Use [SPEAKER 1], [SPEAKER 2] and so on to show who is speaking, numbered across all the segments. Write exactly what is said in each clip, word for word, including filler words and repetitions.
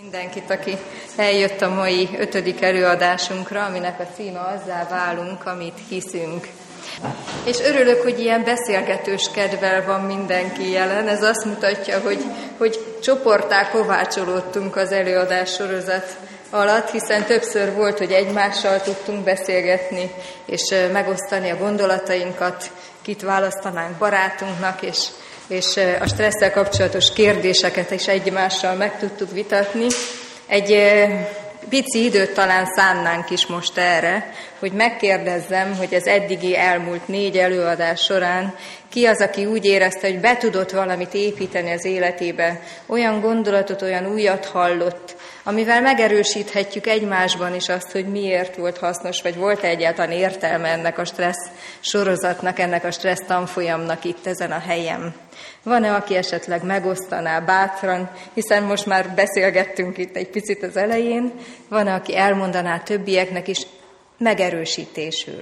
[SPEAKER 1] mindenkit, aki eljött a mai ötödik előadásunkra, aminek a címe Azzá válunk, amit hiszünk. És örülök, hogy ilyen beszélgetős kedvel van mindenki jelen. Ez azt mutatja, hogy, hogy csoporttá kovácsolódtunk az előadás sorozat alatt, hiszen többször volt, hogy egymással tudtunk beszélgetni, és megosztani a gondolatainkat, kit választanánk barátunknak, és, és a stresszel kapcsolatos kérdéseket is egymással meg tudtuk vitatni. Egy pici időt talán szánnánk is most erre, hogy megkérdezzem, hogy az eddigi elmúlt négy előadás során ki az, aki úgy érezte, hogy be tudott valamit építeni az életébe, olyan gondolatot, olyan újat hallott, amivel megerősíthetjük egymásban is azt, hogy miért volt hasznos, vagy volt egyáltalán értelme ennek a stressz sorozatnak, ennek a stressz tanfolyamnak itt ezen a helyen. Van-e, aki esetleg megosztaná bátran, hiszen most már beszélgettünk itt egy picit az elején, van-e, aki elmondaná többieknek is megerősítésül?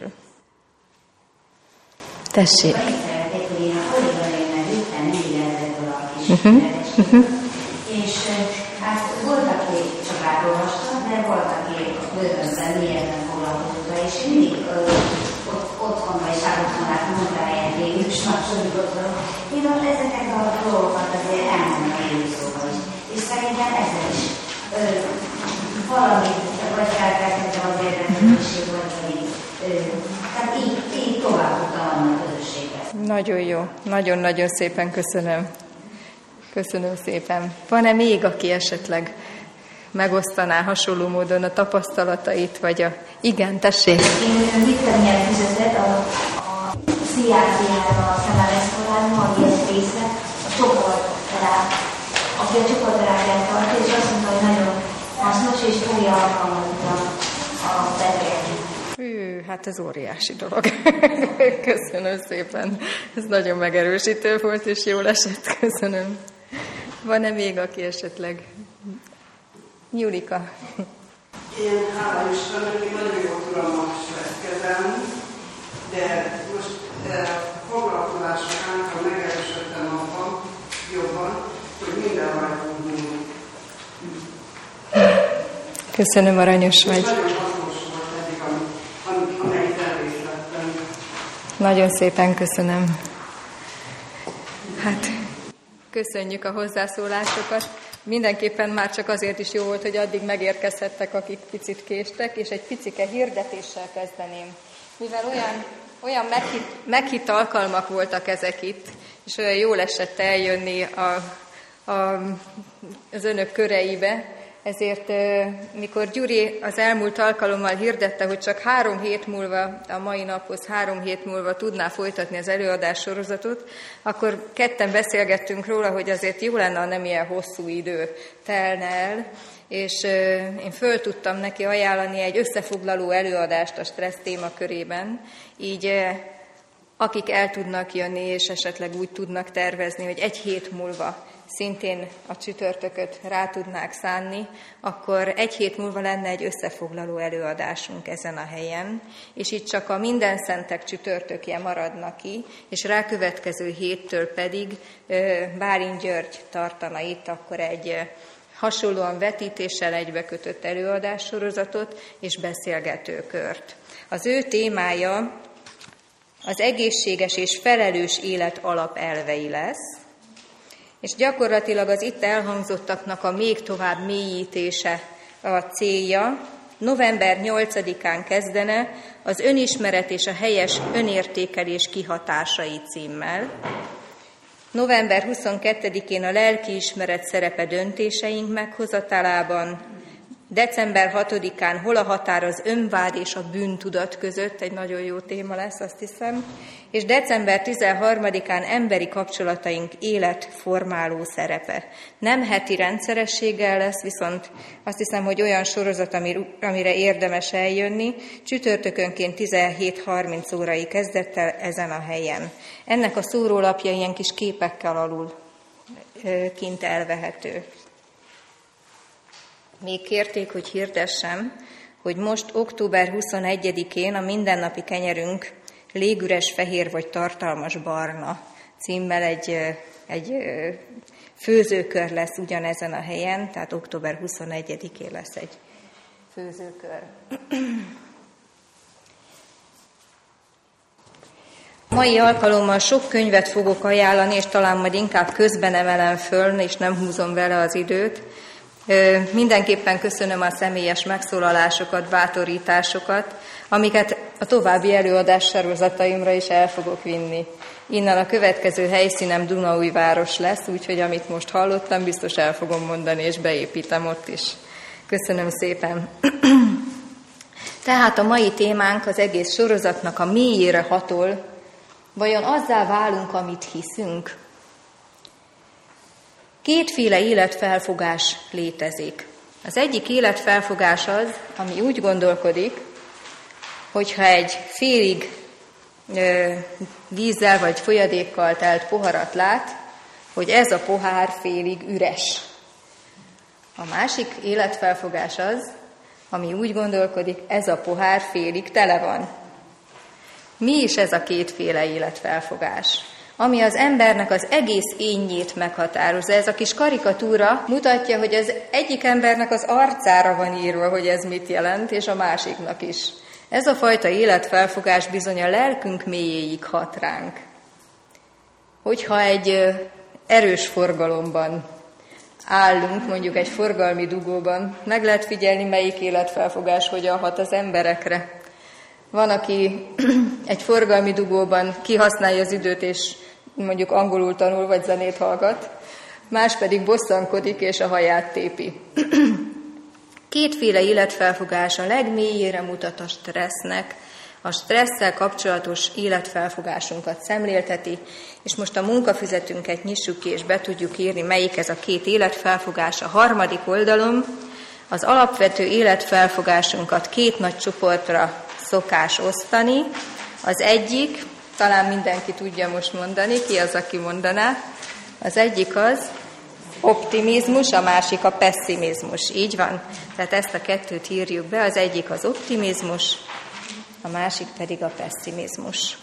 [SPEAKER 1] Tessék! Uh-huh. Uh-huh.
[SPEAKER 2] És hát volt, aki csak átolvastak, de volt, aki bővönben mélyebben foglalkozott, és mindig otthon vagy sárottmonát munkáján végül is napsorodottról. Én most ezeket a dolgokat azért elmondom a élő szóval is. És szerintem ezzel is ö, valamit, vagy felkeltettem az érdeklődéség, vagy pedig, ö, tehát így, így tovább tudtam a közösséget.
[SPEAKER 1] Nagyon jó, nagyon-nagyon szépen köszönöm. Köszönöm szépen. Van-e még, aki esetleg megosztaná hasonló módon a tapasztalatait, vagy a... Igen, tessék!
[SPEAKER 2] Én Viktor nyelvfizetet a, a cé á cé-ára a szemeleszkolában, ami egy része, a csoportteráp, aki a csoportterápiát tart, és azt mondta, hogy nagyon hasznos, és fogja alkalmazni a, a betegeket.
[SPEAKER 1] Hű, hát ez óriási dolog. Köszönöm szépen. Ez nagyon megerősítő volt, és jól esett. Köszönöm. Van-e még, aki esetleg? Julika.
[SPEAKER 3] Én hála Istennek, én nagyon jól tudom a stresszkezelni, de most eh, foglalkozások által megerősödtem abban jobban, hogy minden rajtunk múlik.
[SPEAKER 1] Köszönöm, aranyos vagy.
[SPEAKER 3] Nagyon hasznos volt eddig, amit amelyik elvészlettem.
[SPEAKER 1] Nagyon szépen köszönöm. Hát, köszönjük a hozzászólásokat. Mindenképpen már csak azért is jó volt, hogy addig megérkezhettek, akik picit késtek, és egy picike hirdetéssel kezdeném. Mivel olyan, olyan meghitt, meghitt alkalmak voltak ezek itt, és olyan jól esett eljönni a, a, az önök köreibe, ezért mikor Gyuri az elmúlt alkalommal hirdette, hogy csak három hét múlva, a mai naphoz három hét múlva tudná folytatni az előadás sorozatot, akkor ketten beszélgettünk róla, hogy azért jó lenne, ha nem ilyen hosszú idő telne el, és én föl tudtam neki ajánlani egy összefoglaló előadást a stressz témakörében, így akik el tudnak jönni, és esetleg úgy tudnak tervezni, hogy egy hét múlva szintén a csütörtököt rá tudnák szánni, akkor egy hét múlva lenne egy összefoglaló előadásunk ezen a helyen, és itt csak a minden szentek csütörtökje maradna ki, és rákövetkező héttől pedig Bálint György tartana itt akkor egy hasonlóan vetítéssel egybekötött előadássorozatot és beszélgetőkört. Az ő témája az egészséges és felelős élet alapelvei lesz, és gyakorlatilag az itt elhangzottaknak a még tovább mélyítése a célja. November nyolcadikán kezdene az önismeret és a helyes önértékelés kihatásai címmel. November huszonkettedikén a lelkiismeret szerepe döntéseink meghozatalában. December hatodikán hol a határ az önvád és a bűntudat között, egy nagyon jó téma lesz, azt hiszem, és december tizenharmadikán emberi kapcsolataink életformáló szerepe. Nem heti rendszerességgel lesz, viszont azt hiszem, hogy olyan sorozat, amire érdemes eljönni, csütörtökönként tizenhét harminc órai kezdettel ezen a helyen. Ennek a szórólapja ilyen kis képekkel alul kint elvehető. Még kérték, hogy hirdessem, hogy most október huszonegyedikén a mindennapi kenyerünk légüres fehér vagy tartalmas barna címmel egy, egy főzőkör lesz ugyanezen a helyen, tehát október huszonegyedikén lesz egy főzőkör. Mai alkalommal sok könyvet fogok ajánlani, és talán majd inkább közben emelem föl, és nem húzom vele az időt. Mindenképpen köszönöm a személyes megszólalásokat, bátorításokat, amiket a további előadás sorozataimra is el fogok vinni. Innen a következő helyszínem Dunaújváros lesz, úgyhogy amit most hallottam, biztos el fogom mondani, és beépítem ott is. Köszönöm szépen! Tehát a mai témánk az egész sorozatnak a mélyére hatol. Vajon azzá válunk, amit hiszünk? Kétféle életfelfogás létezik. Az egyik életfelfogás az, ami úgy gondolkodik, hogyha egy félig ö, vízzel vagy folyadékkal telt poharat lát, hogy ez a pohár félig üres. A másik életfelfogás az, ami úgy gondolkodik, ez a pohár félig tele van. Mi is ez a kétféle életfelfogás? Ami az embernek az egész énjét meghatározza. Ez a kis karikatúra mutatja, hogy az egyik embernek az arcára van írva, hogy ez mit jelent, és a másiknak is. Ez a fajta életfelfogás bizony a lelkünk mélyéig hat ránk. Hogyha egy erős forgalomban állunk, mondjuk egy forgalmi dugóban, meg lehet figyelni, melyik életfelfogás hogyan hat az emberekre. Van, aki egy forgalmi dugóban kihasználja az időt, és mondjuk angolul tanul, vagy zenét hallgat, más pedig bosszankodik, és a haját tépi. Kétféle életfelfogás a legmélyére mutat a stressznek, a stresszel kapcsolatos életfelfogásunkat szemlélteti, és most a munkafüzetünket nyissuk ki, és be tudjuk írni, melyik ez a két életfelfogás. A harmadik oldalon az alapvető életfelfogásunkat két nagy csoportra szokás osztani. Az egyik, talán mindenki tudja most mondani, ki az, aki mondaná, az egyik az optimizmus, a másik a pesszimizmus. Így van? Tehát ezt a kettőt írjuk be, az egyik az optimizmus, a másik pedig a pesszimizmus.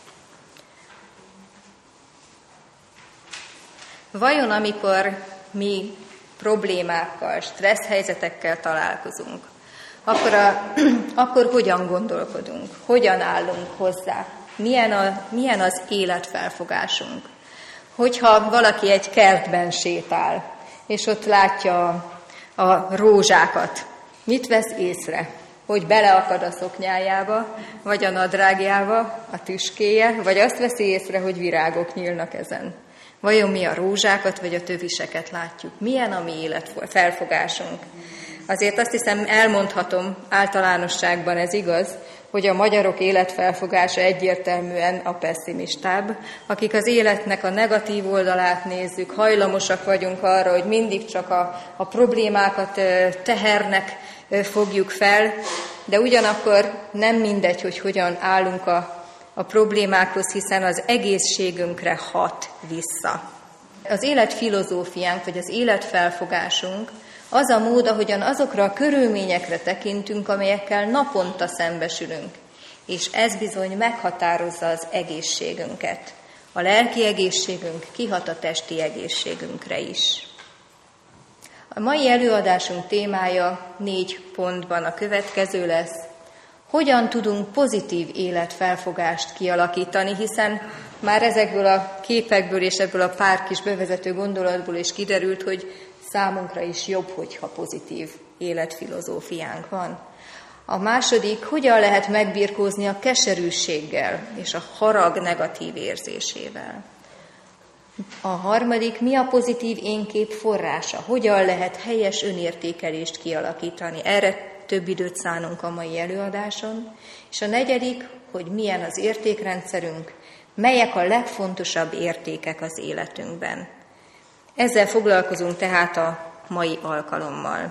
[SPEAKER 1] Vajon amikor mi problémákkal, stressz helyzetekkel találkozunk, akkor, a, akkor hogyan gondolkodunk, hogyan állunk hozzá, milyen, a, milyen az életfelfogásunk. Hogyha valaki egy kertben sétál, és ott látja a, a rózsákat, mit vesz észre? Hogy beleakad a szoknyájába, vagy a nadrágjába, a tüskéje, vagy azt veszi észre, hogy virágok nyílnak ezen. Vajon mi a rózsákat, vagy a töviseket látjuk? Milyen a mi életfelfogásunk? Azért azt hiszem, elmondhatom, általánosságban ez igaz, hogy a magyarok életfelfogása egyértelműen a pesszimistább, akik az életnek a negatív oldalát nézzük, hajlamosak vagyunk arra, hogy mindig csak a, a problémákat tehernek fogjuk fel, de ugyanakkor nem mindegy, hogy hogyan állunk a, a problémákhoz, hiszen az egészségünkre hat vissza. Az életfilozófiánk, vagy az életfelfogásunk az a mód, ahogyan azokra a körülményekre tekintünk, amelyekkel naponta szembesülünk, és ez bizony meghatározza az egészségünket. A lelki egészségünk kihat a testi egészségünkre is. A mai előadásunk témája négy pontban a következő lesz. Hogyan tudunk pozitív életfelfogást kialakítani, hiszen már ezekből a képekből és ebből a pár kis bevezető gondolatból is kiderült, hogy számunkra is jobb, hogyha pozitív életfilozófiánk van. A második, hogyan lehet megbirkózni a keserűséggel és a harag negatív érzésével. A harmadik, mi a pozitív énkép forrása? Hogyan lehet helyes önértékelést kialakítani? Erre több időt szánunk a mai előadáson. És a negyedik, hogy milyen az értékrendszerünk, melyek a legfontosabb értékek az életünkben. Ezzel foglalkozunk tehát a mai alkalommal.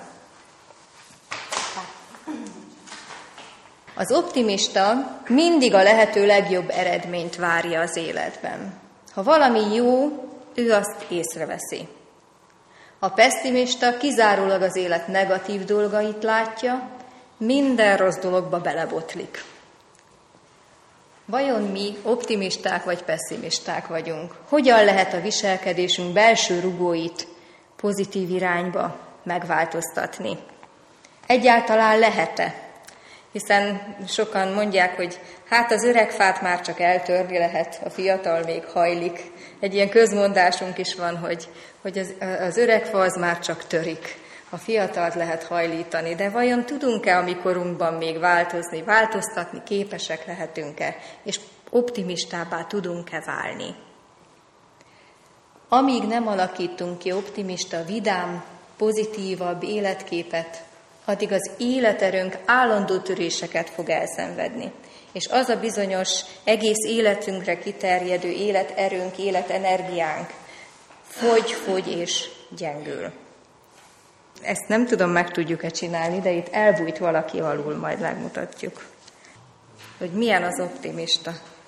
[SPEAKER 1] Az optimista mindig a lehető legjobb eredményt várja az életben. Ha valami jó, ő azt észreveszi. A pesszimista kizárólag az élet negatív dolgait látja, minden rossz dologba belebotlik. Vajon mi optimisták vagy pesszimisták vagyunk? Hogyan lehet a viselkedésünk belső rugóit pozitív irányba megváltoztatni? Egyáltalán lehet-e? Hiszen sokan mondják, hogy hát az öreg fát már csak eltörni lehet, a fiatal még hajlik. Egy ilyen közmondásunk is van, hogy, hogy az, az öreg fa az már csak törik. A fiatalt lehet hajlítani, de vajon tudunk-e a mi korunkban még változni, változtatni, képesek lehetünk-e, és optimistábbá tudunk-e válni? Amíg nem alakítunk ki optimista, vidám, pozitívabb életképet, addig az életerőnk állandó töréseket fog elszenvedni. És az a bizonyos egész életünkre kiterjedő életerőnk, életenergiánk fogy, fogy és gyengül. Ezt nem tudom, meg tudjuk-e csinálni, de itt elbújt valaki alul, majd megmutatjuk, hogy milyen az optimista.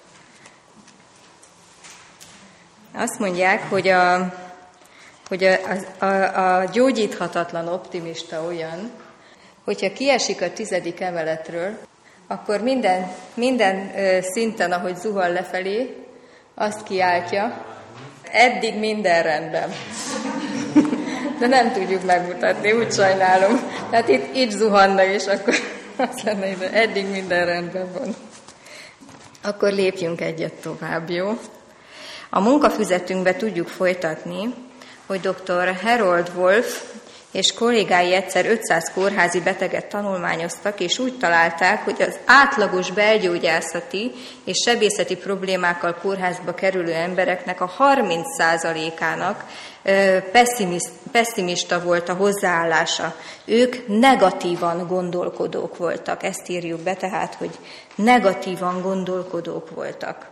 [SPEAKER 1] Azt mondják, hogy a, hogy a, a, a gyógyíthatatlan optimista olyan, hogyha kiesik a tizedik emeletről, akkor minden, minden szinten, ahogy zuhan lefelé, azt kiáltja, eddig minden rendben. De nem tudjuk megmutatni, úgy sajnálom. Tehát itt, itt zuhanna, és akkor azt lenne, hogy eddig minden rendben van. Akkor lépjünk egyet tovább, jó? A munkafüzetünkbe tudjuk folytatni, hogy dr. Harold Wolf és kollégái egyszer ötszáz kórházi beteget tanulmányoztak, és úgy találták, hogy az átlagos belgyógyászati és sebészeti problémákkal kórházba kerülő embereknek a harminc százalékának pesszimista volt a hozzáállása. Ők negatívan gondolkodók voltak. Ezt írjuk be, tehát, hogy negatívan gondolkodók voltak.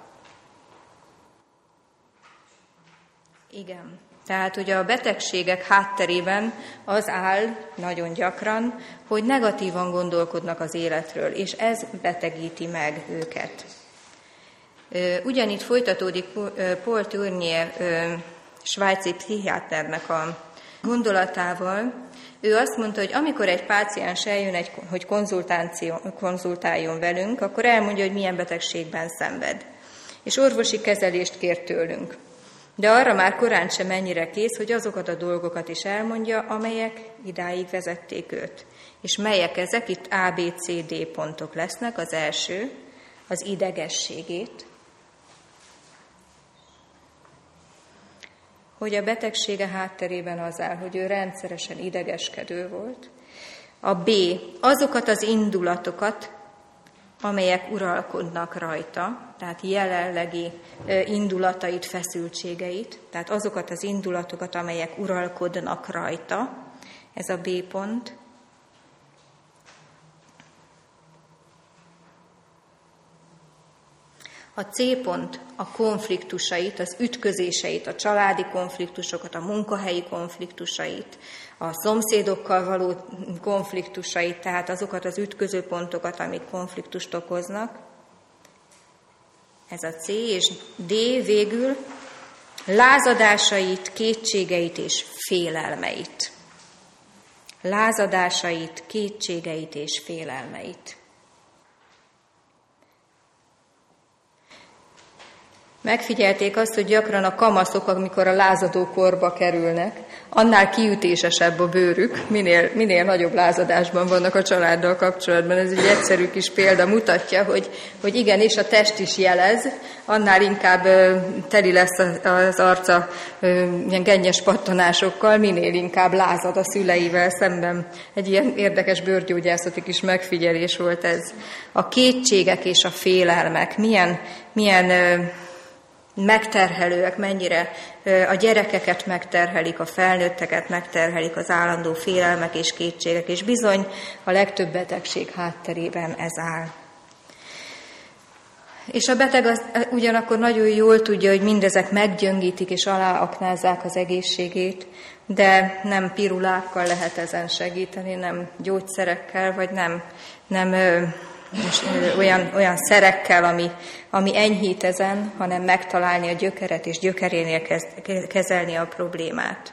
[SPEAKER 1] Igen. Tehát, hogy a betegségek hátterében az áll nagyon gyakran, hogy negatívan gondolkodnak az életről, és ez betegíti meg őket. Ugyanitt folytatódik Paul Tournier svájci pszichiáternek a gondolatával. Ő azt mondta, hogy amikor egy páciens eljön, egy, hogy konzultáljon velünk, akkor elmondja, hogy milyen betegségben szenved. És orvosi kezelést kér tőlünk. De arra már korán sem mennyire kész, hogy azokat a dolgokat is elmondja, amelyek idáig vezették őt. És melyek ezek? Itt A, B, C, D pontok lesznek. Az első, az idegességét. Hogy a betegsége hátterében az áll, hogy ő rendszeresen idegeskedő volt. A B, azokat az indulatokat, amelyek uralkodnak rajta, tehát jelenlegi indulatait, feszültségeit, tehát azokat az indulatokat, amelyek uralkodnak rajta, ez a B pont. A C pont a konfliktusait, az ütközéseit, a családi konfliktusokat, a munkahelyi konfliktusait, a szomszédokkal való konfliktusait, tehát azokat az ütköző pontokat, amik konfliktust okoznak. Ez a C, és D végül lázadásait, kétségeit és félelmeit. Lázadásait, kétségeit és félelmeit. Megfigyelték azt, hogy gyakran a kamaszok, amikor a lázadó korba kerülnek, annál kiütésesebb a bőrük, minél, minél nagyobb lázadásban vannak a családdal kapcsolatban. Ez egy egyszerű kis példa mutatja, hogy, hogy igenis a test is jelez, annál inkább ö, teli lesz az arca ö, ilyen gennyes pattanásokkal, minél inkább lázad a szüleivel szemben. Egy ilyen érdekes bőrgyógyászati kis megfigyelés volt ez. A kétségek és a félelmek milyen, milyen ö, megterhelőek, mennyire a gyerekeket megterhelik, a felnőtteket megterhelik az állandó félelmek és kétségek, és bizony a legtöbb betegség hátterében ez áll. És a beteg az ugyanakkor nagyon jól tudja, hogy mindezek meggyöngítik és aláaknázzák az egészségét, de nem pirulákkal lehet ezen segíteni, nem gyógyszerekkel, vagy nem, nem olyan, olyan szerekkel, ami, ami enyhít ezen, hanem megtalálni a gyökeret, és gyökerénél kezd, kezelni a problémát.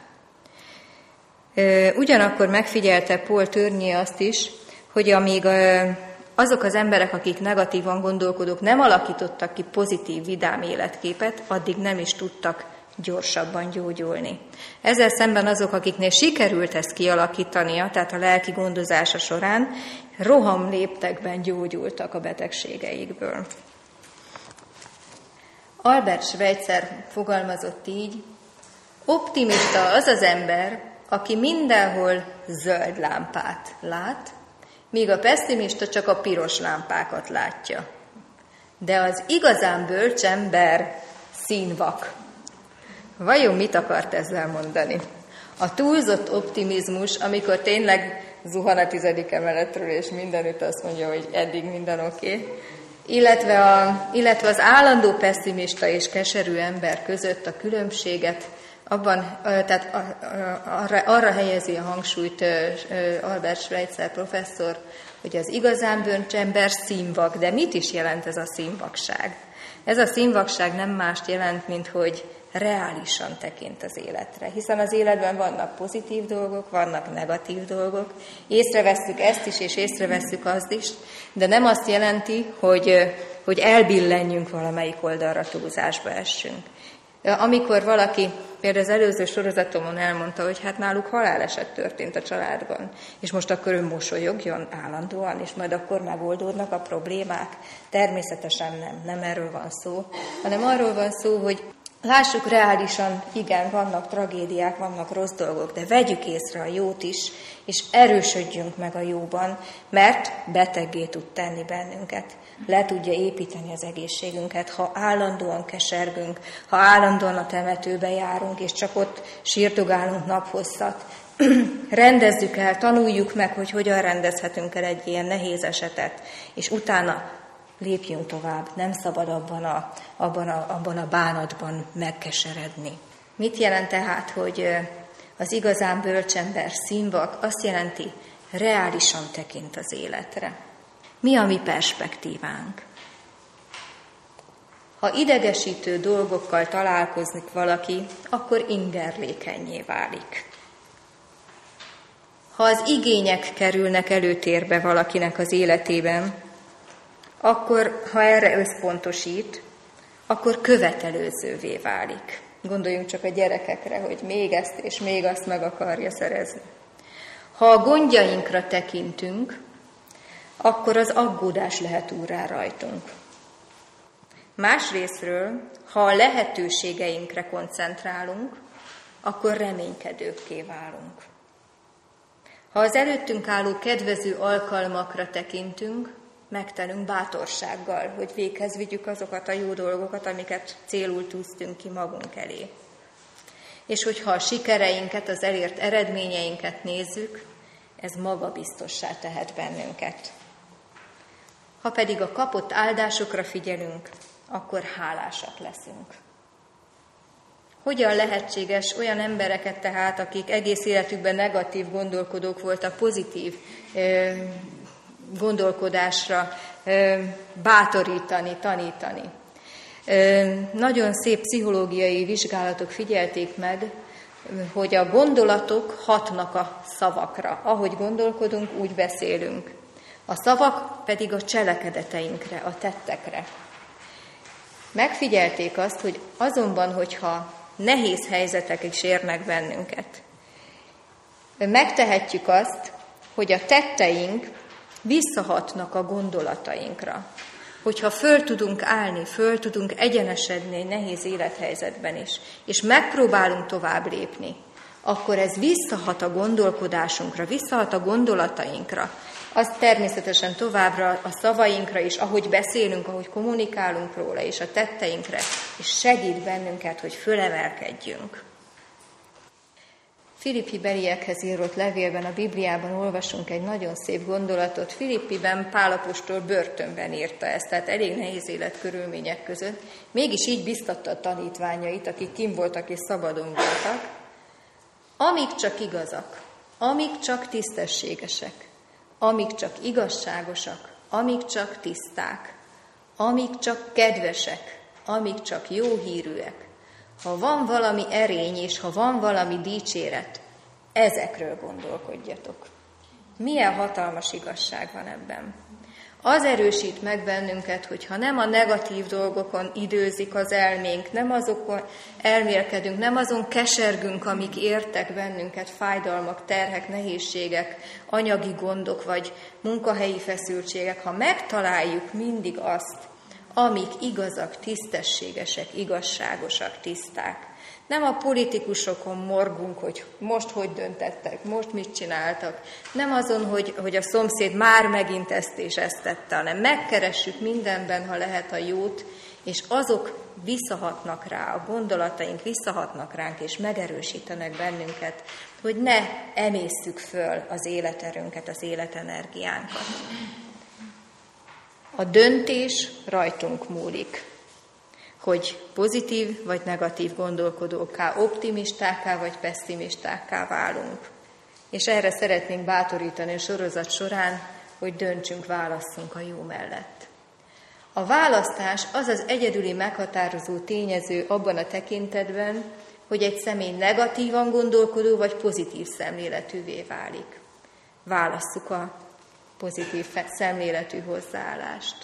[SPEAKER 1] Ugyanakkor megfigyelte Paul Tournier azt is, hogy amíg azok az emberek, akik negatívan gondolkodók, nem alakítottak ki pozitív, vidám életképet, addig nem is tudtak gyorsabban gyógyulni. Ezzel szemben azok, akiknél sikerült ezt kialakítania, tehát a lelki gondozása során, rohamléptekben gyógyultak a betegségeikből. Albert Schweitzer fogalmazott így: optimista az az ember, aki mindenhol zöld lámpát lát, míg a pesszimista csak a piros lámpákat látja. De az igazán bölcs ember színvak. Vajon mit akart ezzel mondani? A túlzott optimizmus, amikor tényleg zuhan a tizedik emeletről, és mindenütt azt mondja, hogy eddig minden oké, okay, illetve, a, illetve az állandó pesszimista és keserű ember között a különbséget, abban, tehát arra, arra helyezi a hangsúlyt Albert Schweitzer professzor, hogy az igazán bölcs ember színvak. De mit is jelent ez a színvakság? Ez a színvakság nem mást jelent, mint hogy reálisan tekint az életre. Hiszen az életben vannak pozitív dolgok, vannak negatív dolgok. Észrevesszük ezt is, és észrevesszük azt is, de nem azt jelenti, hogy, hogy elbillenjünk valamelyik oldalra, túlzásba essünk. Amikor valaki, például az előző sorozatomon elmondta, hogy hát náluk haláleset történt a családban, és most akkor ő mosolyogjon állandóan, és majd akkor megoldódnak a problémák. Természetesen nem, nem erről van szó, hanem arról van szó, hogy lássuk reálisan, igen, vannak tragédiák, vannak rossz dolgok, de vegyük észre a jót is, és erősödjünk meg a jóban, mert beteggé tud tenni bennünket. Le tudja építeni az egészségünket, ha állandóan kesergünk, ha állandóan a temetőbe járunk, és csak ott sírdogálunk naphosszat. Rendezzük el, tanuljuk meg, hogy hogyan rendezhetünk el egy ilyen nehéz esetet, és utána lépjünk tovább, nem szabad abban a, abban a, abban a bánatban megkeseredni. Mit jelent tehát, hogy az igazán bölcsember színvak? Azt jelenti, reálisan tekint az életre. Mi a mi perspektívánk? Ha idegesítő dolgokkal találkozik valaki, akkor ingerlékennyé válik. Ha az igények kerülnek előtérbe valakinek az életében, akkor, ha erre összpontosít, akkor követelőzővé válik. Gondoljunk csak a gyerekekre, hogy még ezt és még azt meg akarja szerezni. Ha a gondjainkra tekintünk, akkor az aggódás lehet úrrá rajtunk. Másrészről, ha a lehetőségeinkre koncentrálunk, akkor reménykedőkké válunk. Ha az előttünk álló kedvező alkalmakra tekintünk, megtelünk bátorsággal, hogy véghez vigyük azokat a jó dolgokat, amiket célul tűztünk ki magunk elé. És hogyha a sikereinket, az elért eredményeinket nézzük, ez magabiztossá tehet bennünket. Ha pedig a kapott áldásokra figyelünk, akkor hálásak leszünk. Hogyan lehetséges olyan embereket tehát, akik egész életükben negatív gondolkodók voltak, pozitív ö, gondolkodásra ö, bátorítani, tanítani? Ö, nagyon szép pszichológiai vizsgálatok figyelték meg, hogy a gondolatok hatnak a szavakra. Ahogy gondolkodunk, úgy beszélünk. A szavak pedig a cselekedeteinkre, a tettekre. Megfigyelték azt, hogy azonban, hogyha nehéz helyzetek is érnek bennünket, megtehetjük azt, hogy a tetteink visszahatnak a gondolatainkra. Hogyha föl tudunk állni, föl tudunk egyenesedni egy nehéz élethelyzetben is, és megpróbálunk tovább lépni, akkor ez visszahat a gondolkodásunkra, visszahat a gondolatainkra. Az természetesen továbbra a szavainkra is, ahogy beszélünk, ahogy kommunikálunk róla, és a tetteinkre, és segít bennünket, hogy fölemelkedjünk. Filippi beliekhez írott levélben, a Bibliában olvasunk egy nagyon szép gondolatot. Filippiben Pál apostol börtönben írta ezt, tehát elég nehéz életkörülmények között. Mégis így biztatta a tanítványait, akik kint voltak és szabadon voltak. Amíg csak igazak, amíg csak tisztességesek, amíg csak igazságosak, amíg csak tiszták, amíg csak kedvesek, amíg csak jó hírűek, ha van valami erény, és ha van valami dicséret, ezekről gondolkodjatok. Milyen hatalmas igazság van ebben. Az erősít meg bennünket, hogyha nem a negatív dolgokon időzik az elménk, nem azokon elmélkedünk, nem azon kesergünk, amik értek bennünket, fájdalmak, terhek, nehézségek, anyagi gondok vagy munkahelyi feszültségek, ha megtaláljuk mindig azt, amik igazak, tisztességesek, igazságosak, tiszták. Nem a politikusokon morgunk, hogy most hogy döntettek, most mit csináltak. Nem azon, hogy, hogy a szomszéd már megint ezt és ezt tette, hanem megkeressük mindenben, ha lehet a jót, és azok visszahatnak rá, a gondolataink visszahatnak ránk, és megerősítenek bennünket, hogy ne emésszük föl az életerőnket, az életenergiánkat. A döntés rajtunk múlik, hogy pozitív vagy negatív gondolkodókká, optimistákká vagy pessimistákká válunk. És erre szeretnénk bátorítani a sorozat során, hogy döntsünk, válasszunk a jó mellett. A választás az az egyedüli meghatározó tényező abban a tekintetben, hogy egy személy negatívan gondolkodó vagy pozitív szemléletűvé válik. Válasszuk a pozitív szemléletű hozzáállást.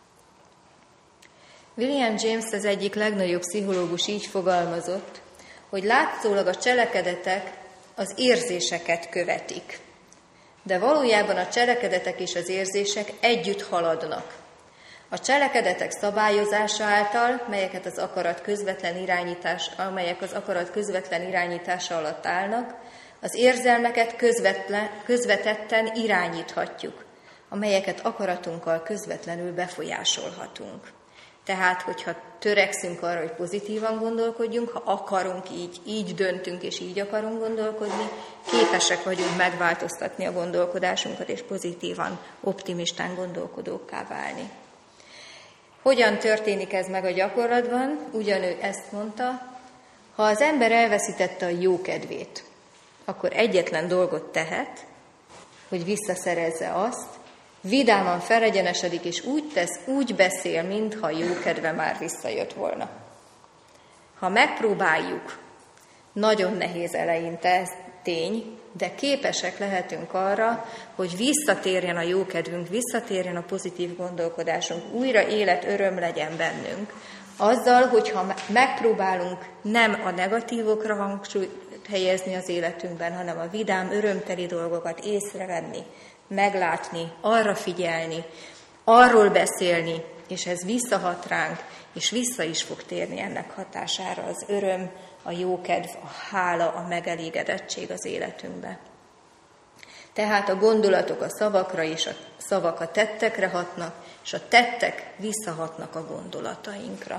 [SPEAKER 1] William James, az egyik legnagyobb pszichológus így fogalmazott, hogy látszólag a cselekedetek az érzéseket követik, de valójában a cselekedetek és az érzések együtt haladnak. A cselekedetek szabályozása által, melyeket az akarat közvetlen irányítás, amelyek az akarat közvetlen irányítása alatt állnak, az érzelmeket közvetlen, közvetetten irányíthatjuk, amelyeket akaratunkkal közvetlenül befolyásolhatunk. Tehát, hogyha törekszünk arra, hogy pozitívan gondolkodjunk, ha akarunk így, így döntünk és így akarunk gondolkodni, képesek vagyunk megváltoztatni a gondolkodásunkat és pozitívan, optimistán gondolkodókká válni. Hogyan történik ez meg a gyakorlatban? Ugyanő ezt mondta, ha az ember elveszítette a jókedvét, akkor egyetlen dolgot tehet, hogy visszaszerezze azt, vidáman felegyenesedik, és úgy tesz, úgy beszél, mintha jókedve már visszajött volna. Ha megpróbáljuk, nagyon nehéz eleinte, ez tény, de képesek lehetünk arra, hogy visszatérjen a jókedvünk, visszatérjen a pozitív gondolkodásunk, újra élet, öröm legyen bennünk. Azzal, hogyha megpróbálunk nem a negatívokra hangsúlyt helyezni az életünkben, hanem a vidám, örömteli dolgokat észrevenni, meglátni, arra figyelni, arról beszélni, és ez visszahat ránk, és vissza is fog térni ennek hatására az öröm, a jókedv, a hála, a megelégedettség az életünkbe. Tehát a gondolatok a szavakra, és a szavak a tettekre hatnak, és a tettek visszahatnak a gondolatainkra.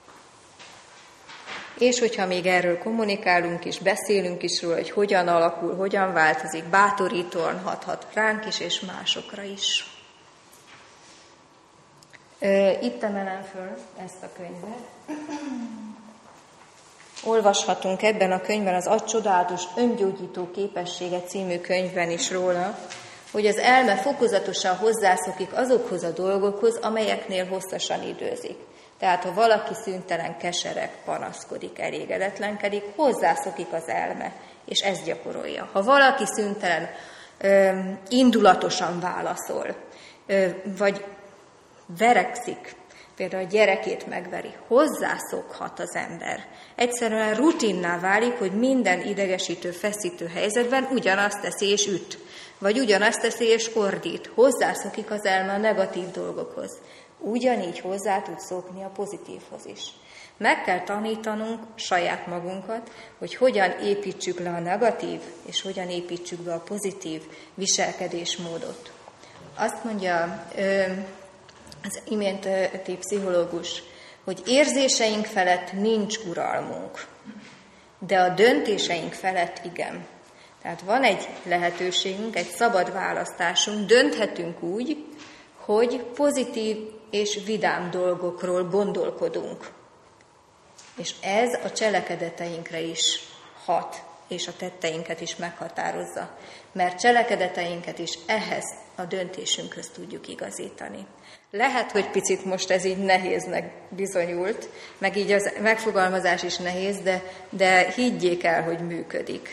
[SPEAKER 1] És hogyha még erről kommunikálunk és beszélünk is róla, hogy hogyan alakul, hogyan változik, bátorítóan hathat ránk is és másokra is. Itt emelem föl ezt a könyvet. Olvashatunk ebben a könyvben, az A csodálatos öngyógyító képessége című könyvben is róla, hogy az elme fokozatosan hozzászokik azokhoz a dolgokhoz, amelyeknél hosszasan időzik. Tehát, ha valaki szüntelen kesereg, panaszkodik, elégedetlenkedik, hozzászokik az elme, és ezt gyakorolja. Ha valaki szüntelen, ö, indulatosan válaszol, ö, vagy verekszik, például a gyerekét megveri, hozzászokhat az ember. Egyszerűen rutinná válik, hogy minden idegesítő, feszítő helyzetben ugyanazt teszi és üt, vagy ugyanazt teszi és ordít. Hozzászokik az elme a negatív dolgokhoz. Ugyanígy hozzá tud szokni a pozitívhoz is. Meg kell tanítanunk saját magunkat, hogy hogyan építsük le a negatív, és hogyan építsük be a pozitív viselkedésmódot. Azt mondja az iménti pszichológus, hogy érzéseink felett nincs uralmunk, de a döntéseink felett igen. Tehát van egy lehetőségünk, egy szabad választásunk, dönthetünk úgy, hogy pozitív és vidám dolgokról gondolkodunk. És ez a cselekedeteinkre is hat, és a tetteinket is meghatározza, mert cselekedeteinket is ehhez a döntésünkhöz tudjuk igazítani. Lehet, hogy picit most ez így nehéznek bizonyult, meg így az megfogalmazás is nehéz, de, de higgyék el, hogy működik.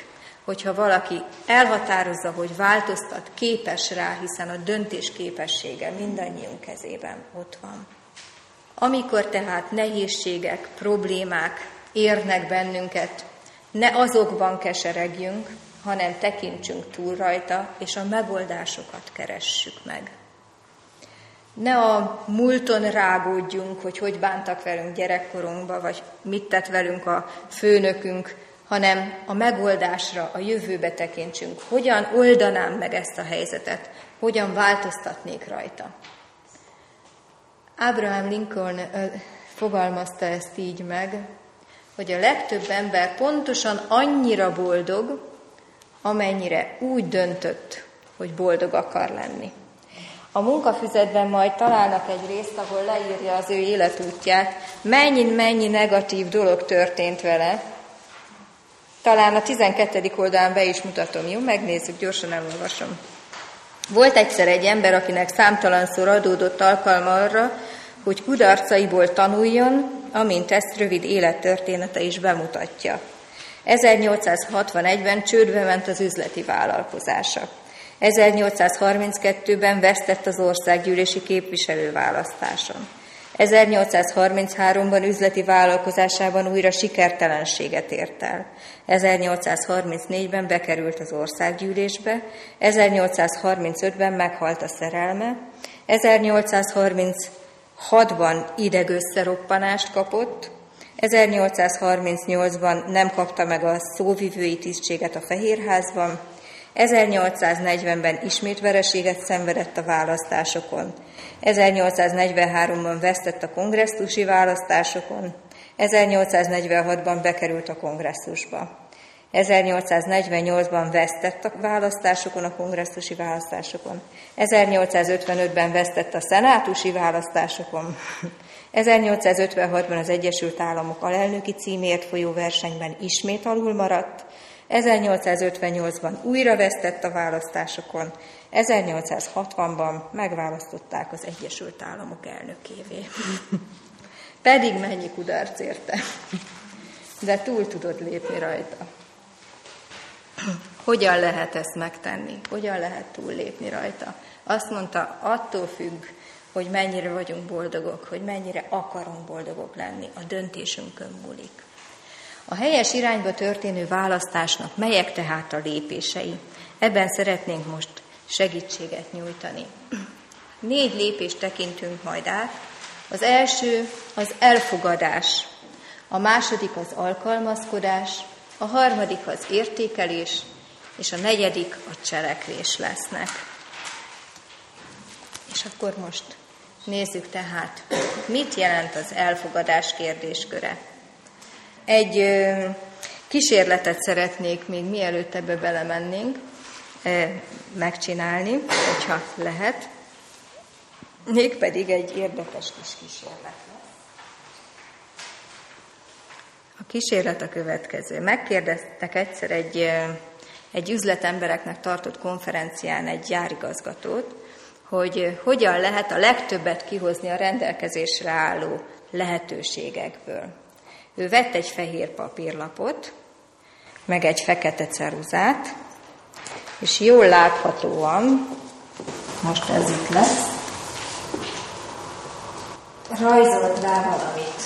[SPEAKER 1] hogyha valaki elhatározza, hogy változtat, képes rá, hiszen a döntés képessége mindannyiunk kezében ott van. Amikor tehát nehézségek, problémák érnek bennünket, ne azokban keseregjünk, hanem tekintsünk túl rajta, és a megoldásokat keressük meg. Ne a múlton rágódjunk, hogy hogy bántak velünk gyerekkorunkba, vagy mit tett velünk a főnökünk, hanem a megoldásra, a jövőbe tekintsünk. Hogyan oldanám meg ezt a helyzetet? Hogyan változtatnék rajta? Abraham Lincoln fogalmazta ezt így meg, hogy a legtöbb ember pontosan annyira boldog, amennyire úgy döntött, hogy boldog akar lenni. A munkafüzetben majd találnak egy részt, ahol leírja az ő életútját, mennyi-mennyi negatív dolog történt vele. Talán a tizenkettedik oldalán be is mutatom, jó? Megnézzük, gyorsan elolvasom. Volt egyszer egy ember, akinek számtalanszor adódott alkalma arra, hogy kudarcaiból tanuljon, amint ezt rövid élettörténete is bemutatja. ezernyolcszázhatvanegyben csődbe ment az üzleti vállalkozása. ezernyolcszázharminckettőben vesztett az országgyűlési képviselőválasztáson. ezernyolcszázharmincháromban üzleti vállalkozásában újra sikertelenséget ért el. ezernyolcszázharmincnégyben bekerült az országgyűlésbe, ezernyolcszázharmincötben meghalt a szerelme, ezernyolcszázharminchatban idegösszeroppanást kapott, ezernyolcszázharmincnyolcban nem kapta meg a szóvivői tisztséget a Fehérházban, ezernyolcszáznegyvenben ismét vereséget szenvedett a választásokon, ezernyolcszáznegyvenháromban vesztett a kongresszusi választásokon, ezernyolcszáznegyvenhatban bekerült a kongresszusba. ezernyolcszáznegyvennyolcban vesztett a választásokon, a kongresszusi választásokon, ezernyolcszázötvenötben vesztett a szenátusi választásokon, ezernyolcszázötvenhatban az Egyesült Államok alelnöki címért folyó versenyben ismét alul maradt, ezernyolcszázötvennyolcban újra vesztett a választásokon, ezernyolcszázhatvanban megválasztották az Egyesült Államok elnökévé. Pedig mennyi kudarc érte. De túl tudod lépni rajta. Hogyan lehet ezt megtenni? Hogyan lehet túllépni rajta? Azt mondta, attól függ, hogy mennyire vagyunk boldogok, hogy mennyire akarunk boldogok lenni. A döntésünkön múlik. A helyes irányba történő választásnak melyek tehát a lépései? Ebben szeretnénk most segítséget nyújtani. Négy lépést tekintünk majd át. Az első az elfogadás, a második az alkalmazkodás, a harmadik az értékelés, és a negyedik a cselekvés lesznek. És akkor most nézzük tehát, mit jelent az elfogadás kérdésköre. Egy ö, kísérletet szeretnék még mielőtt ebbe belemennénk ö, megcsinálni, hogyha lehet. Mégpedig egy érdekes kis kísérlet. A kísérlet a következő. Megkérdeztek egyszer egy, egy üzletembereknek tartott konferencián egy gyárigazgatót, hogy hogyan lehet a legtöbbet kihozni a rendelkezésre álló lehetőségekből. Ő vett egy fehér papírlapot, meg egy fekete ceruzát, és jól láthatóan, most ez itt lesz, rajzolt rá valamit.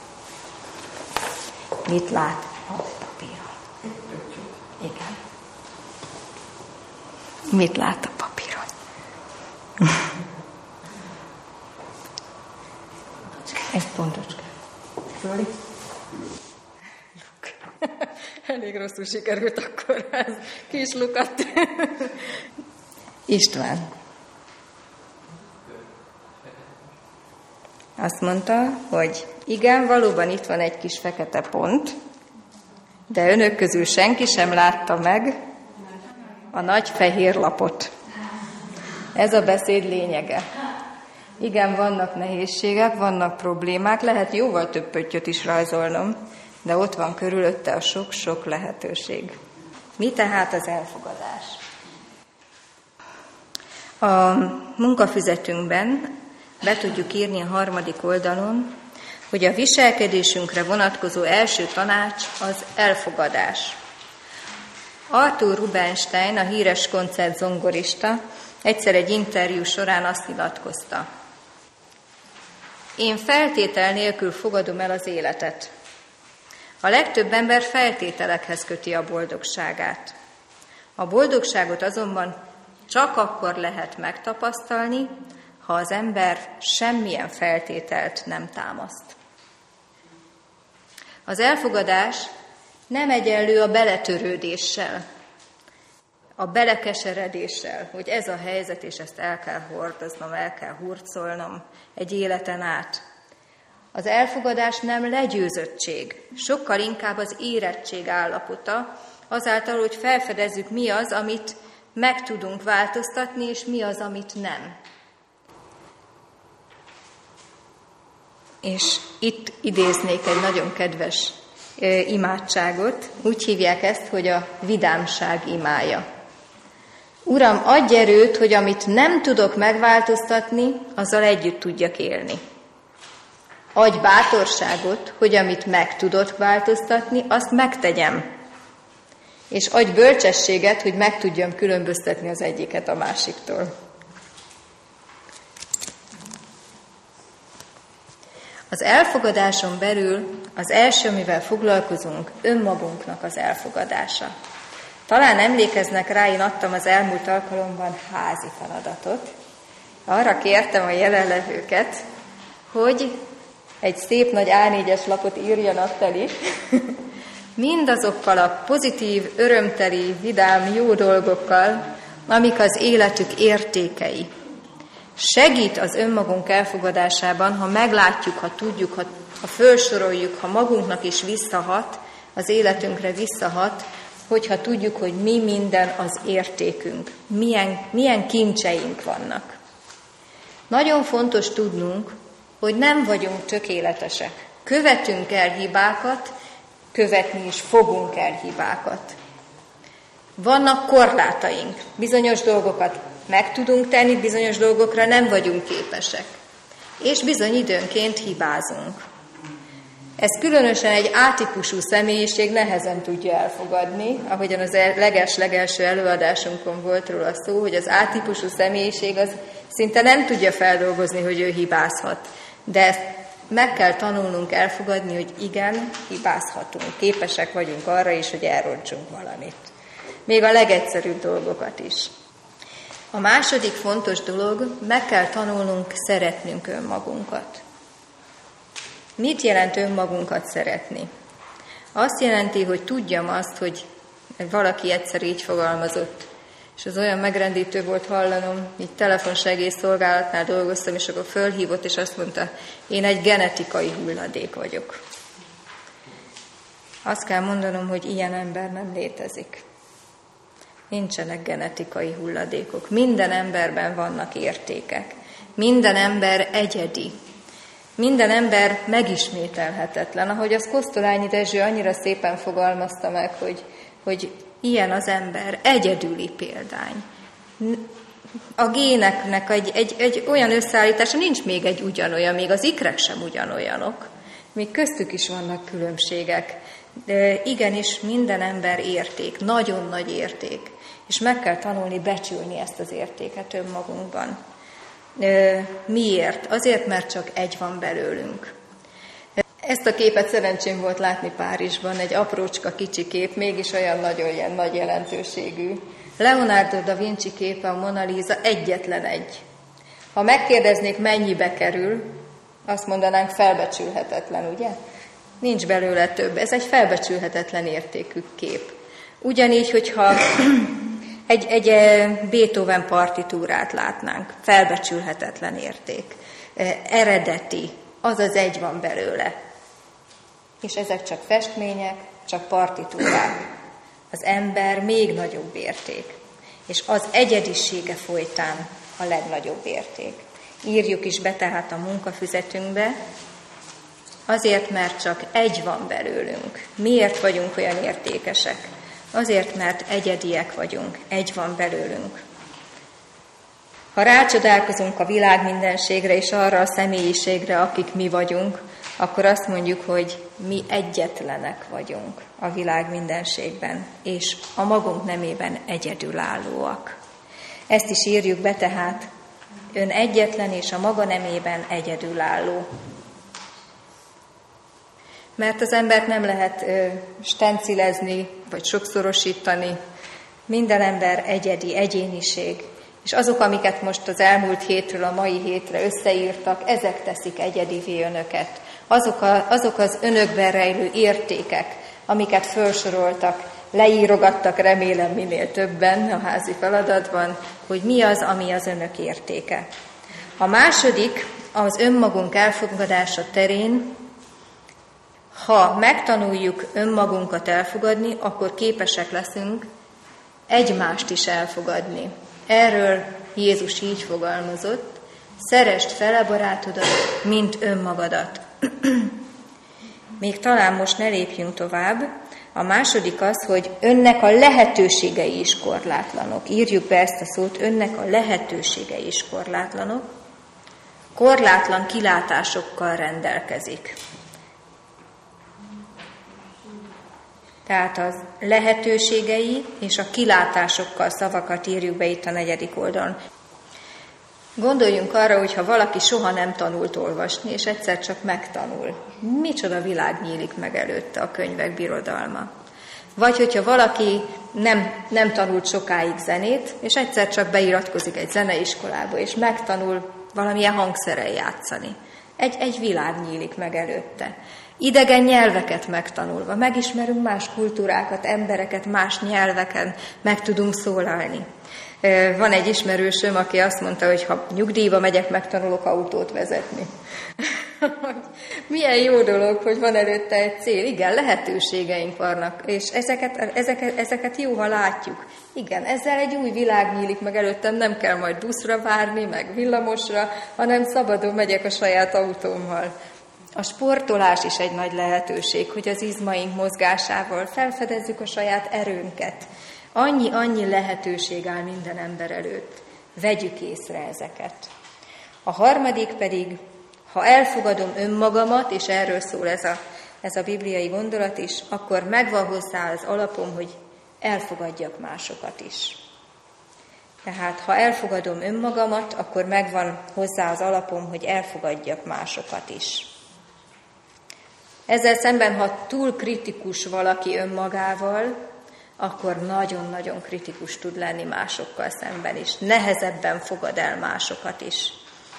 [SPEAKER 1] Mit lát a papíron? Igen. Mit lát a papíron? Egy pontocska. Zoli? Luk. Elég rosszul sikerült akkor ez. Kis lukat. István. Azt mondta, hogy igen, valóban itt van egy kis fekete pont, de önök közül senki sem látta meg a nagy fehér lapot. Ez a beszéd lényege. Igen, vannak nehézségek, vannak problémák, lehet jóval több pöttyöt is rajzolnom, de ott van körülötte a sok-sok lehetőség. Mi tehát az elfogadás? A munkafüzetünkben be tudjuk írni a harmadik oldalon, hogy a viselkedésünkre vonatkozó első tanács az elfogadás. Arthur Rubinstein, a híres koncertzongorista, egyszer egy interjú során azt nyilatkozta: én feltétel nélkül fogadom el az életet. A legtöbb ember feltételekhez köti a boldogságát. A boldogságot azonban csak akkor lehet megtapasztalni, ha az ember semmilyen feltételt nem támaszt. Az elfogadás nem egyenlő a beletörődéssel, a belekeseredéssel, hogy ez a helyzet, és ezt el kell hordoznom, el kell hurcolnom egy életen át. Az elfogadás nem legyőzöttség, sokkal inkább az érettség állapota, azáltal, hogy felfedezzük, mi az, amit meg tudunk változtatni, és mi az, amit nem. És itt idéznék egy nagyon kedves imádságot, úgy hívják ezt, hogy a vidámság imája. Uram, adj erőt, hogy amit nem tudok megváltoztatni, azzal együtt tudjak élni. Adj bátorságot, hogy amit meg tudok változtatni, azt megtegyem. És adj bölcsességet, hogy meg tudjam különböztetni az egyiket a másiktól. Az elfogadáson belül az első, amivel foglalkozunk, önmagunknak az elfogadása. Talán emlékeznek rá, én adtam az elmúlt alkalomban házi feladatot. Arra kértem a jelenlevőket, hogy egy szép nagy á négyes lapot írjanak teli, mindazokkal a pozitív, örömteli, vidám, jó dolgokkal, amik az életük értékei. Segít az önmagunk elfogadásában, ha meglátjuk, ha tudjuk, ha, ha felsoroljuk, ha magunknak is visszahat, az életünkre visszahat, hogyha tudjuk, hogy mi minden az értékünk, milyen, milyen kincseink vannak. Nagyon fontos tudnunk, hogy nem vagyunk tökéletesek. Követünk el hibákat, követni is fogunk el hibákat. Vannak korlátaink, bizonyos dolgokat meg tudunk tenni, bizonyos dolgokra nem vagyunk képesek. És bizony időnként hibázunk. Ez különösen egy A-típusú személyiség nehezen tudja elfogadni, ahogyan az leges-legelső előadásunkon volt róla szó, hogy az A-típusú személyiség az szinte nem tudja feldolgozni, hogy ő hibázhat. De ezt meg kell tanulnunk elfogadni, hogy igen, hibázhatunk, képesek vagyunk arra is, hogy elrontsunk valamit. Még a legegyszerűbb dolgokat is. A második fontos dolog, meg kell tanulnunk szeretnünk önmagunkat. Mit jelent önmagunkat szeretni? Azt jelenti, hogy tudjam azt, hogy valaki egyszer így fogalmazott, és az olyan megrendítő volt hallanom, így telefonsegélyszolgálatnál dolgoztam, és akkor fölhívott, és azt mondta, én egy genetikai hulladék vagyok. Azt kell mondanom, hogy ilyen ember nem létezik. Nincsenek genetikai hulladékok. Minden emberben vannak értékek. Minden ember egyedi. Minden ember megismételhetetlen. Ahogy az Kosztolányi Dezső annyira szépen fogalmazta meg, hogy, hogy ilyen az ember, egyedüli példány. A géneknek egy, egy, egy olyan összeállítása, nincs még egy ugyanolyan, még az ikrek sem ugyanolyanok. Még köztük is vannak különbségek. De igenis minden ember érték, nagyon nagy érték. És meg kell tanulni becsülni ezt az értéket önmagunkban. Miért? Azért, mert csak egy van belőlünk. Ezt a képet szerencsém volt látni Párizsban, egy aprócska kicsi kép, mégis olyan nagyon ilyen nagy jelentőségű. Leonardo da Vinci képe, a Mona Lisa egyetlen egy. Ha megkérdeznék, mennyibe kerül, azt mondanánk felbecsülhetetlen, ugye? Nincs belőle több. Ez egy felbecsülhetetlen értékű kép. Ugyanígy, hogyha egy, egy Beethoven partitúrát látnánk, felbecsülhetetlen érték, eredeti, azaz egy van belőle. És ezek csak festmények, csak partitúrák. Az ember még nagyobb érték, és az egyedisége folytán a legnagyobb érték. Írjuk is be tehát a munkafüzetünkbe, azért, mert csak egy van belőlünk. Miért vagyunk olyan értékesek? Azért, mert egyediek vagyunk, egy van belőlünk. Ha rácsodálkozunk a világ mindenségre és arra a személyiségre, akik mi vagyunk, akkor azt mondjuk, hogy mi egyetlenek vagyunk a világ mindenségben, és a magunk nemében egyedülállóak. Ezt is írjuk be, tehát ön egyetlen és a maga nemében egyedülálló. Mert az embert nem lehet ö, stencilezni, vagy sokszorosítani. Minden ember egyedi, egyéniség. És azok, amiket most az elmúlt hétről a mai hétre összeírtak, ezek teszik egyedivé önöket. Azok, a, azok az önökben rejlő értékek, amiket felsoroltak, leírogattak, remélem minél többen a házi feladatban, hogy mi az, ami az önök értéke. A második, az önmagunk elfogadása terén, ha megtanuljuk önmagunkat elfogadni, akkor képesek leszünk egymást is elfogadni. Erről Jézus így fogalmazott, szeresd fel a barátodat, mint önmagadat. Még talán most ne lépjünk tovább. A második az, hogy önnek a lehetőségei is korlátlanok. Írjuk be ezt a szót, önnek a lehetőségei is korlátlanok. Korlátlan kilátásokkal rendelkezik. Tehát az lehetőségei és a kilátásokkal szavakat írjuk be itt a negyedik oldalon. Gondoljunk arra, hogy ha valaki soha nem tanult olvasni, és egyszer csak megtanul, micsoda világ nyílik meg előtte, a könyvek birodalma. Vagy hogyha valaki nem, nem tanult sokáig zenét, és egyszer csak beiratkozik egy zeneiskolába, és megtanul valamilyen hangszerrel játszani. Egy, egy világ nyílik meg előtte. Idegen nyelveket megtanulva, megismerünk más kultúrákat, embereket, más nyelveken meg tudunk szólalni. Van egy ismerősöm, aki azt mondta, hogy ha nyugdíjba megyek, megtanulok autót vezetni. Milyen jó dolog, hogy van előtte egy cél. Igen, lehetőségeink vannak, és ezeket, ezeket, ezeket jó, ha látjuk. Igen, ezzel egy új világ nyílik meg előttem, nem kell majd buszra várni, meg villamosra, hanem szabadon megyek a saját autómmal. A sportolás is egy nagy lehetőség, hogy az izmaink mozgásával felfedezzük a saját erőnket. Annyi-annyi lehetőség áll minden ember előtt. Vegyük észre ezeket. A harmadik pedig, ha elfogadom önmagamat, és erről szól ez a, ez a bibliai gondolat is, akkor megvan hozzá az alapom, hogy elfogadjak másokat is. Tehát, ha elfogadom önmagamat, akkor megvan hozzá az alapom, hogy elfogadjak másokat is. Ezzel szemben, ha túl kritikus valaki önmagával, akkor nagyon-nagyon kritikus tud lenni másokkal szemben is. Nehezebben fogad el másokat is.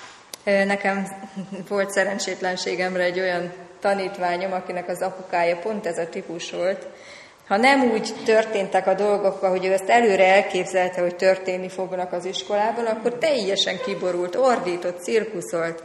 [SPEAKER 1] Nekem volt szerencsétlenségemre egy olyan tanítványom, akinek az apukája pont ez a típus volt. Ha nem úgy történtek a dolgok, ahogy ő ezt előre elképzelte, hogy történni fognak az iskolában, akkor teljesen kiborult, ordított, cirkuszolt.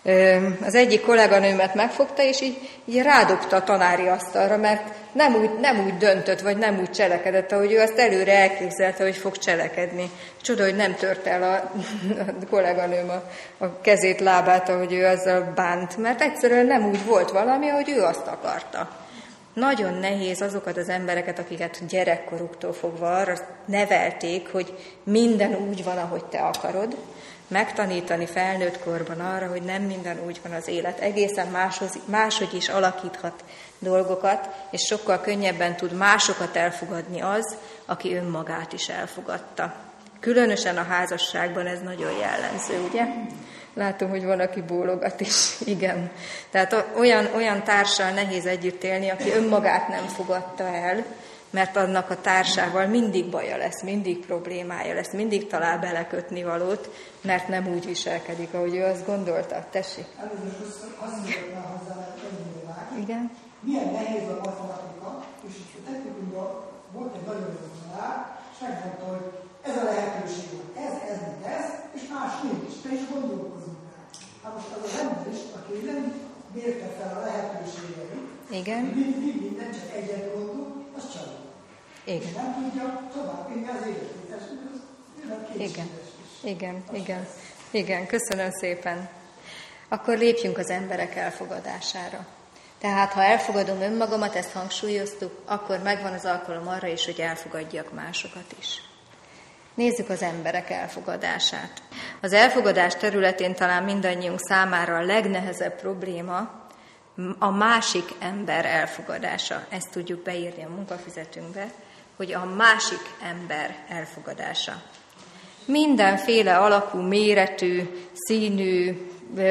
[SPEAKER 1] Az egyik kolléganőmet megfogta, és így, így rádobta a tanári asztalra, mert nem úgy, nem úgy döntött, vagy nem úgy cselekedett, ahogy ő azt előre elképzelte, hogy fog cselekedni. Csoda, hogy nem tört el a, a kolléganőm a, a kezét, lábát, ahogy ő azzal bánt, mert egyszerűen nem úgy volt valami, ahogy ő azt akarta. Nagyon nehéz azokat az embereket, akiket gyerekkoruktól fogva arra nevelték, hogy minden úgy van, ahogy te akarod, megtanítani felnőtt korban arra, hogy nem minden úgy van az élet. Egészen máshoz, máshogy is alakíthat dolgokat, és sokkal könnyebben tud másokat elfogadni az, aki önmagát is elfogadta. Különösen a házasságban ez nagyon jellemző, ugye? Látom, hogy van, aki bólogat is. Igen. Tehát olyan, olyan társal nehéz együtt élni, aki önmagát nem fogadta el, mert annak a társával mindig baja lesz, mindig problémája lesz, mindig talál belekötni valót, mert nem úgy viselkedik, ahogy ő azt gondolta. Tessék.
[SPEAKER 4] Először azt mondja hozzá, hogy önmagát.
[SPEAKER 1] Igen.
[SPEAKER 4] Milyen nehéz a matematika, és így a technikumban volt egy nagyon jó tanár, és megmondta, hogy ez a lehetőség van, ez, ez, ez, és más nincs, te is gondolkozunk rá. Hát most az az ember is, aki nem mérte fel a lehetőségeit,
[SPEAKER 1] igen.
[SPEAKER 4] mindig minden csak egyet gondol, az csalód.
[SPEAKER 1] Igen.
[SPEAKER 4] És nem tudja tovább vinni az életét.
[SPEAKER 1] Igen, igen, igen, igen, köszönöm szépen. Akkor lépjünk az emberek elfogadására. Tehát, ha elfogadom önmagamat, ezt hangsúlyoztuk, akkor megvan az alkalom arra is, hogy elfogadjak másokat is. Nézzük az emberek elfogadását. Az elfogadás területén talán mindannyiunk számára a legnehezebb probléma a másik ember elfogadása. Ezt tudjuk beírni a munkafüzetünkbe, hogy a másik ember elfogadása. Mindenféle alakú, méretű, színű,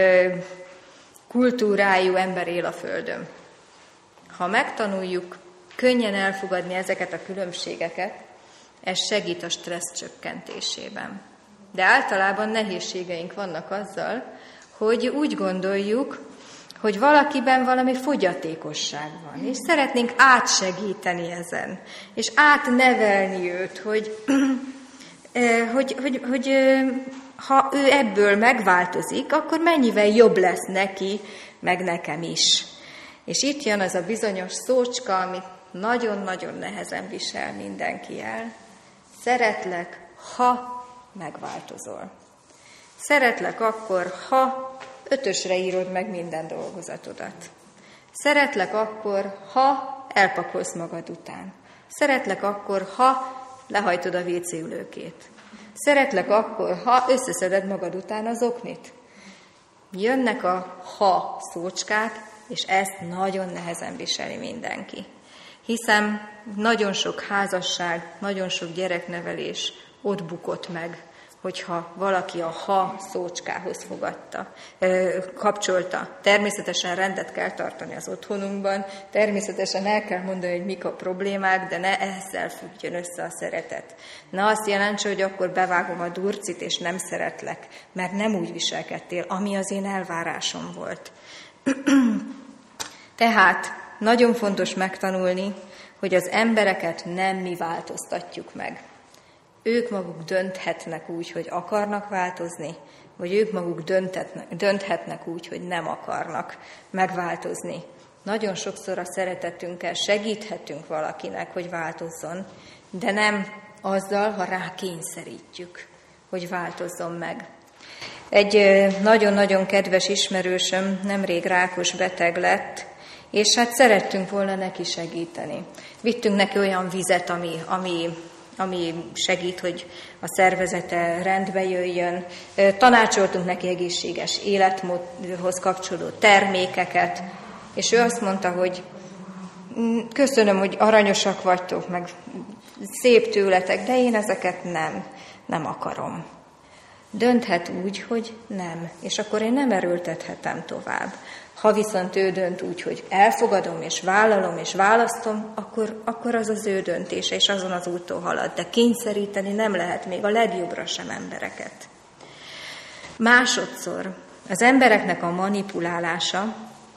[SPEAKER 1] kultúrájú ember él a Földön. Ha megtanuljuk könnyen elfogadni ezeket a különbségeket, ez segít a stressz csökkentésében. De általában nehézségeink vannak azzal, hogy úgy gondoljuk, hogy valakiben valami fogyatékosság van, és szeretnénk átsegíteni ezen, és átnevelni őt, hogy, hogy, hogy, hogy ha ő ebből megváltozik, akkor mennyivel jobb lesz neki, meg nekem is. És itt jön az a bizonyos szócska, amit nagyon-nagyon nehezen visel mindenki el. Szeretlek, ha megváltozol. Szeretlek akkor, ha ötösre írod meg minden dolgozatodat. Szeretlek akkor, ha elpakolsz magad után. Szeretlek akkor, ha lehajtod a vécéülőkét. Szeretlek akkor, ha összeszeded magad után az oknit. Jönnek a ha szócskák, és ezt nagyon nehezen viseli mindenki. Hiszen nagyon sok házasság, nagyon sok gyereknevelés ott bukott meg, hogyha valaki a ha szócskához fogadta, kapcsolta. Természetesen rendet kell tartani az otthonunkban, természetesen el kell mondani, hogy mik a problémák, de ne ezzel függjön össze a szeretet. Ne azt jelentse, hogy akkor bevágom a durcit, és nem szeretlek, mert nem úgy viselkedtél, ami az én elvárásom volt. Tehát nagyon fontos megtanulni, hogy az embereket nem mi változtatjuk meg. Ők maguk dönthetnek úgy, hogy akarnak változni, vagy ők maguk dönthetnek úgy, hogy nem akarnak megváltozni. Nagyon sokszor a szeretetünkkel segíthetünk valakinek, hogy változzon, de nem azzal, ha rá kényszerítjük, hogy változzon meg. Egy nagyon-nagyon kedves ismerősöm nemrég rákos beteg lett, és hát szerettünk volna neki segíteni. Vittünk neki olyan vizet, ami, ami, ami segít, hogy a szervezete rendbe jöjjön. Tanácsoltunk neki egészséges életmódhoz kapcsoló termékeket, és ő azt mondta, hogy köszönöm, hogy aranyosak vagytok, meg szép tőletek, de én ezeket nem, nem akarom. Dönthet úgy, hogy nem, és akkor én nem erőltethetem tovább. Ha viszont ő dönt úgy, hogy elfogadom, és vállalom, és választom, akkor, akkor az az ő döntése, és azon az úton halad. De kényszeríteni nem lehet még a legjobbra sem embereket. Másodszor, az embereknek a manipulálása,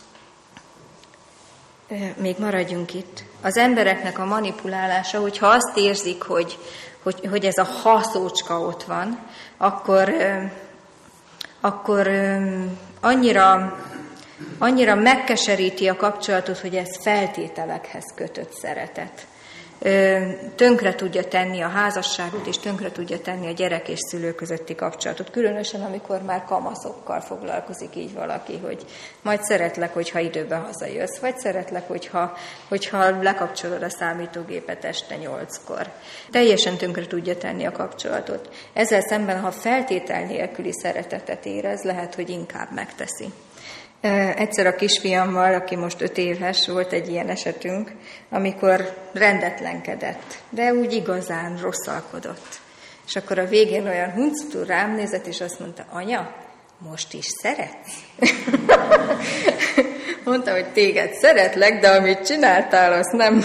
[SPEAKER 1] még maradjunk itt, az embereknek a manipulálása, hogyha azt érzik, hogy, hogy, hogy ez a ha szócska ott van, akkor, akkor annyira... Annyira megkeseríti a kapcsolatot, hogy ez feltételekhez kötött szeretet. Tönkre tudja tenni a házasságot, és tönkre tudja tenni a gyerek és szülő közötti kapcsolatot. Különösen, amikor már kamaszokkal foglalkozik így valaki, hogy majd szeretlek, hogyha időben hazajössz, vagy szeretlek, hogyha, hogyha lekapcsolod a számítógépet este nyolckor. Teljesen tönkre tudja tenni a kapcsolatot. Ezzel szemben, ha feltétel nélküli szeretetet érez, lehet, hogy inkább megteszi. Egyszer a kisfiammal, aki most öt éves, volt egy ilyen esetünk, amikor rendetlenkedett, de úgy igazán rosszalkodott. És akkor a végén olyan huncutúr rám nézett, és azt mondta, anya, most is szeretsz? Mondta, hogy téged szeretlek, de amit csináltál, azt nem.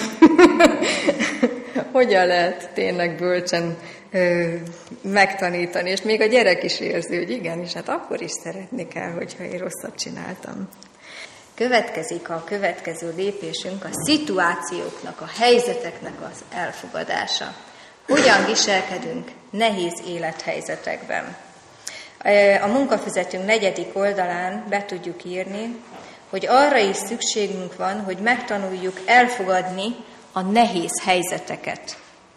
[SPEAKER 1] Hogyan lehet tényleg bölcsen ö, megtanítani, és még a gyerek is érzi, hogy igenis, hát akkor is szeretni kell, hogyha én rosszat csináltam. Következik a következő lépésünk, a szituációknak, a helyzeteknek az elfogadása. Hogyan viselkedünk nehéz élethelyzetekben? A munkafüzetünk negyedik oldalán be tudjuk írni, hogy arra is szükségünk van, hogy megtanuljuk elfogadni a nehéz helyzeteket.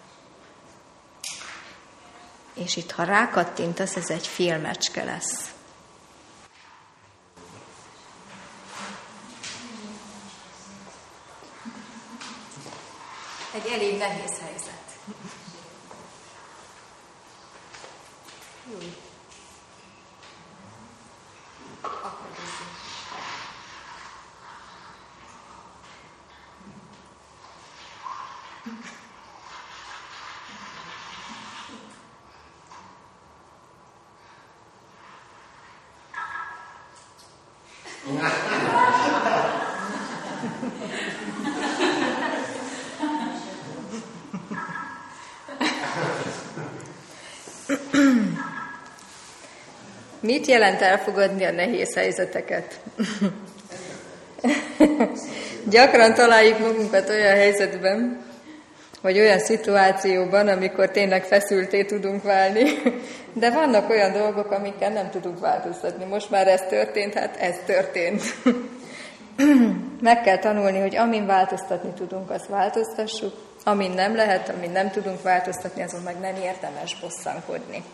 [SPEAKER 1] És itt, ha rákattintasz, ez egy filmecske lesz. Egy elég nehéz helyzet. Mit jelent elfogadni a nehéz helyzeteket? Gyakran találjuk magunkat olyan helyzetben, vagy olyan szituációban, amikor tényleg feszülté tudunk válni, de vannak olyan dolgok, amikkel nem tudunk változtatni. Most már ez történt, hát ez történt. Meg kell tanulni, hogy amin változtatni tudunk, azt változtassuk, amin nem lehet, amin nem tudunk változtatni, azon meg nem érdemes bosszankodni.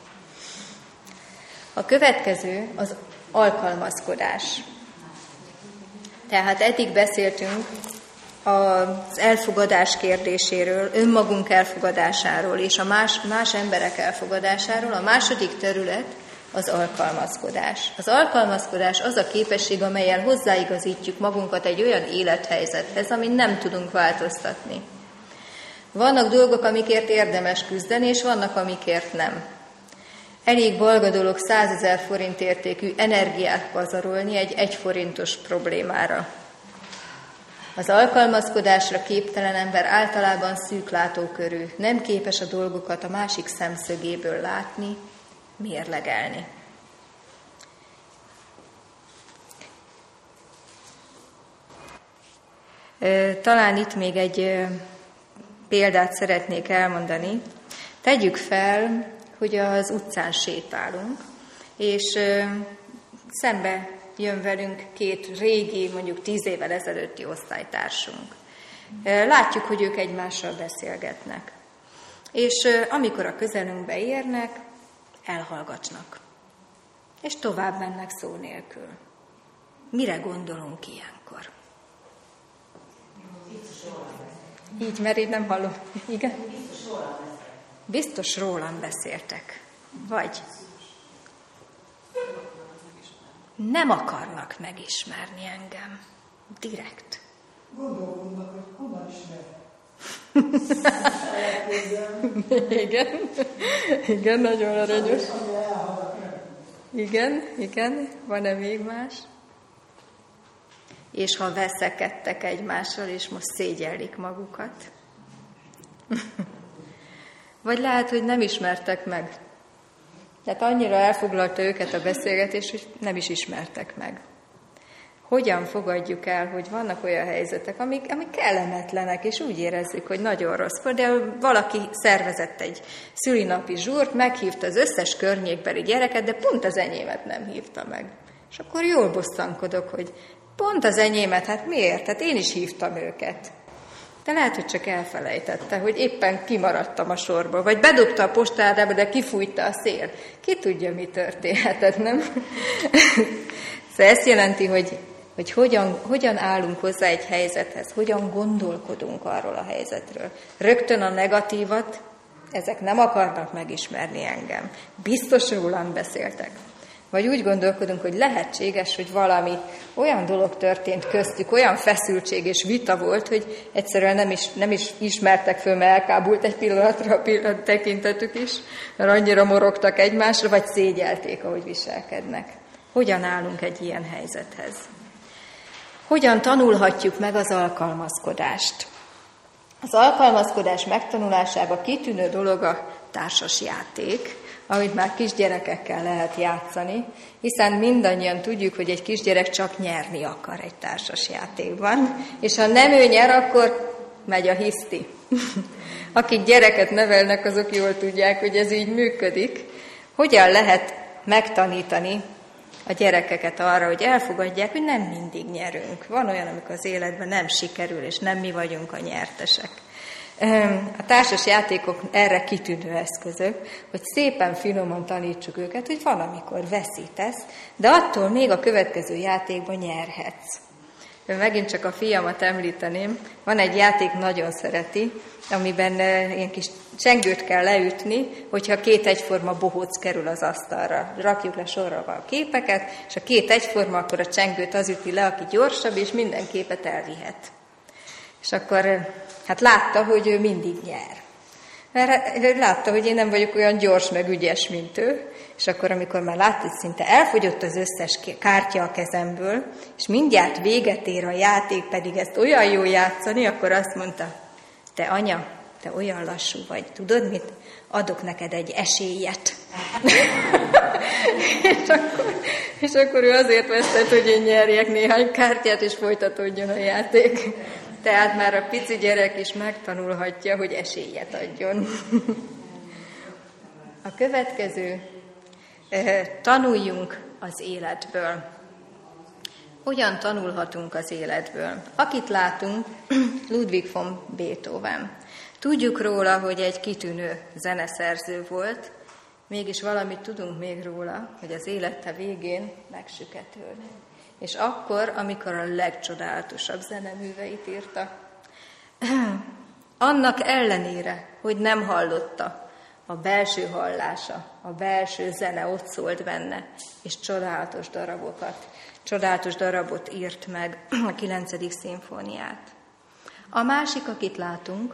[SPEAKER 1] A következő az alkalmazkodás. Tehát eddig beszéltünk az elfogadás kérdéséről, önmagunk elfogadásáról és a más, más emberek elfogadásáról. A második terület az alkalmazkodás. Az alkalmazkodás az a képesség, amellyel hozzáigazítjuk magunkat egy olyan élethelyzethez, amin nem tudunk változtatni. Vannak dolgok, amikért érdemes küzdeni, és vannak, amikért nem. Elég balga dolog százezer forint értékű energiát pazarolni egy egyforintos problémára. Az alkalmazkodásra képtelen ember általában szűklátókörű, nem képes a dolgokat a másik szemszögéből látni, mérlegelni. Talán itt még egy példát szeretnék elmondani. Tegyük fel, hogy az utcán sétálunk, és szembe jön velünk két régi, mondjuk tíz évvel ezelőtti osztálytársunk. Látjuk, hogy ők egymással beszélgetnek. És amikor a közelünkbe érnek, elhallgatnak. És tovább mennek szó nélkül. Mire gondolunk ilyenkor? Így, mert én nem hallom. Igen? Biztos rólam beszéltek. Vagy nem akarnak megismerni engem. Direkt.
[SPEAKER 4] Gondolkodnak, hogy honnan ismer.
[SPEAKER 1] Igen. Igen, nagyon aranyos. Igen, igen. Van-e még más? És ha veszekedtek egymással, és most szégyellik magukat. Vagy lehet, hogy nem ismertek meg. Tehát annyira elfoglalta őket a beszélgetés, hogy nem is ismertek meg. Hogyan fogadjuk el, hogy vannak olyan helyzetek, amik, amik kellemetlenek, és úgy érezzük, hogy nagyon rossz. Például valaki szervezett egy szülinapi zsúrt, meghívta az összes környékbeli gyereket, de pont az enyémet nem hívta meg. És akkor jól bosszankodok, hogy pont az enyémet, hát miért? Hát én is hívtam őket. De lehet, hogy csak elfelejtette, hogy éppen kimaradtam a sorból, vagy bedobta a postádába, de kifújta a szél. Ki tudja, mi történhetett, nem? Szóval ezt jelenti, hogy, hogy hogyan, hogyan állunk hozzá egy helyzethez, hogyan gondolkodunk arról a helyzetről. Rögtön a negatívat, ezek nem akarnak megismerni engem. Biztos rólam beszéltek. Vagy úgy gondolkodunk, hogy lehetséges, hogy valami olyan dolog történt köztük, olyan feszültség és vita volt, hogy egyszerűen nem is, nem is ismertek föl, mert elkábult egy pillanatra a pillanat tekintetük is, mert annyira morogtak egymásra, vagy szégyelték, ahogy viselkednek. Hogyan állunk egy ilyen helyzethez? Hogyan tanulhatjuk meg az alkalmazkodást? Az alkalmazkodás megtanulásába kitűnő dolog a társas játék, amit már kisgyerekekkel lehet játszani, hiszen mindannyian tudjuk, hogy egy kisgyerek csak nyerni akar egy társas játékban, és ha nem ő nyer, akkor megy a hiszti. Akik gyereket nevelnek, azok jól tudják, hogy ez így működik. Hogyan lehet megtanítani a gyerekeket arra, hogy elfogadják, hogy nem mindig nyerünk. Van olyan, amikor az életben nem sikerül, és nem mi vagyunk a nyertesek. A társas játékok erre kitűnő eszközök, hogy szépen finoman tanítsuk őket, hogy valamikor veszítesz, de attól még a következő játékban nyerhetsz. Megint csak a fiamat említeném, van egy játék, nagyon szereti, amiben ilyen kis csengőt kell leütni, hogyha két egyforma bohóc kerül az asztalra. Rakjuk le sorra a képeket, és a két egyforma, akkor a csengőt az üti le, aki gyorsabb, és minden képet elvihet. És akkor hát látta, hogy ő mindig nyer. Mert ő látta, hogy én nem vagyok olyan gyors meg ügyes, mint ő, és akkor, amikor már látta, hogy szinte elfogyott az összes kártya a kezemből, és mindjárt véget ér a játék, pedig ezt olyan jó játszani, akkor azt mondta, te anya, te olyan lassú vagy, tudod mit? Adok neked egy esélyet. és, akkor, és akkor ő azért vesztett, hogy én nyerjek néhány kártyát, és folytatódjon a játék. Tehát már a pici gyerek is megtanulhatja, hogy esélyet adjon. A következő, tanuljunk az életből. Hogyan tanulhatunk az életből? Akit látunk, Ludwig von Beethoven. Tudjuk róla, hogy egy kitűnő zeneszerző volt, mégis valamit tudunk még róla, hogy az élete végén megsüketült. És akkor, amikor a legcsodálatosabb zeneműveit írta, annak ellenére, hogy nem hallotta, a belső hallása, a belső zene ott szólt benne, és csodálatos darabokat, csodálatos darabot írt meg, a kilencedik szimfóniát. A másik, akit látunk,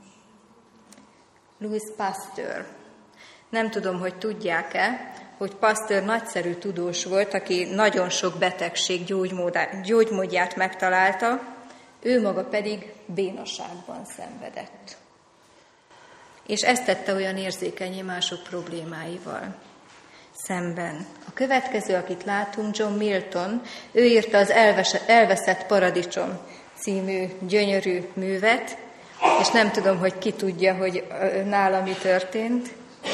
[SPEAKER 1] Louis Pasteur. Nem tudom, hogy tudják-e, hogy Pasteur nagyszerű tudós volt, aki nagyon sok betegség gyógymódját megtalálta, ő maga pedig bénaságban szenvedett. És ezt tette olyan érzékenyé mások problémáival szemben. A következő, akit látunk, John Milton, ő írta az Elveszett paradicsom című gyönyörű művet, és nem tudom, hogy ki tudja, hogy nála mi történt.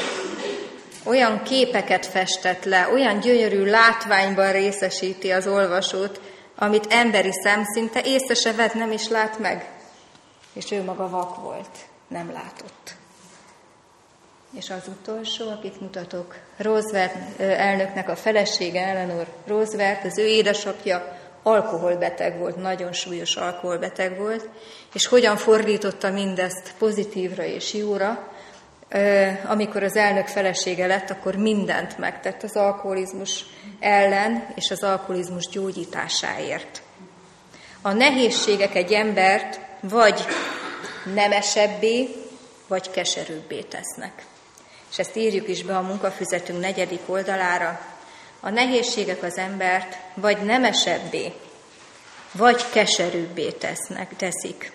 [SPEAKER 1] Olyan képeket festett le, olyan gyönyörű látványban részesíti az olvasót, amit emberi szem szinte észre se vett, nem is lát meg. És ő maga vak volt, nem látott. És az utolsó, akit mutatok, Roosevelt elnöknek a felesége, Eleanor Roosevelt, az ő édesapja alkoholbeteg volt, nagyon súlyos alkoholbeteg volt, és hogyan fordította mindezt pozitívra és jóra, amikor az elnök felesége lett, akkor mindent megtett az alkoholizmus ellen és az alkoholizmus gyógyításáért. A nehézségek egy embert vagy nemesebbé, vagy keserűbbé tesznek. És ezt írjuk is be a munkafüzetünk negyedik oldalára. A nehézségek az embert vagy nemesebbé, vagy keserűbbé tesznek, teszik.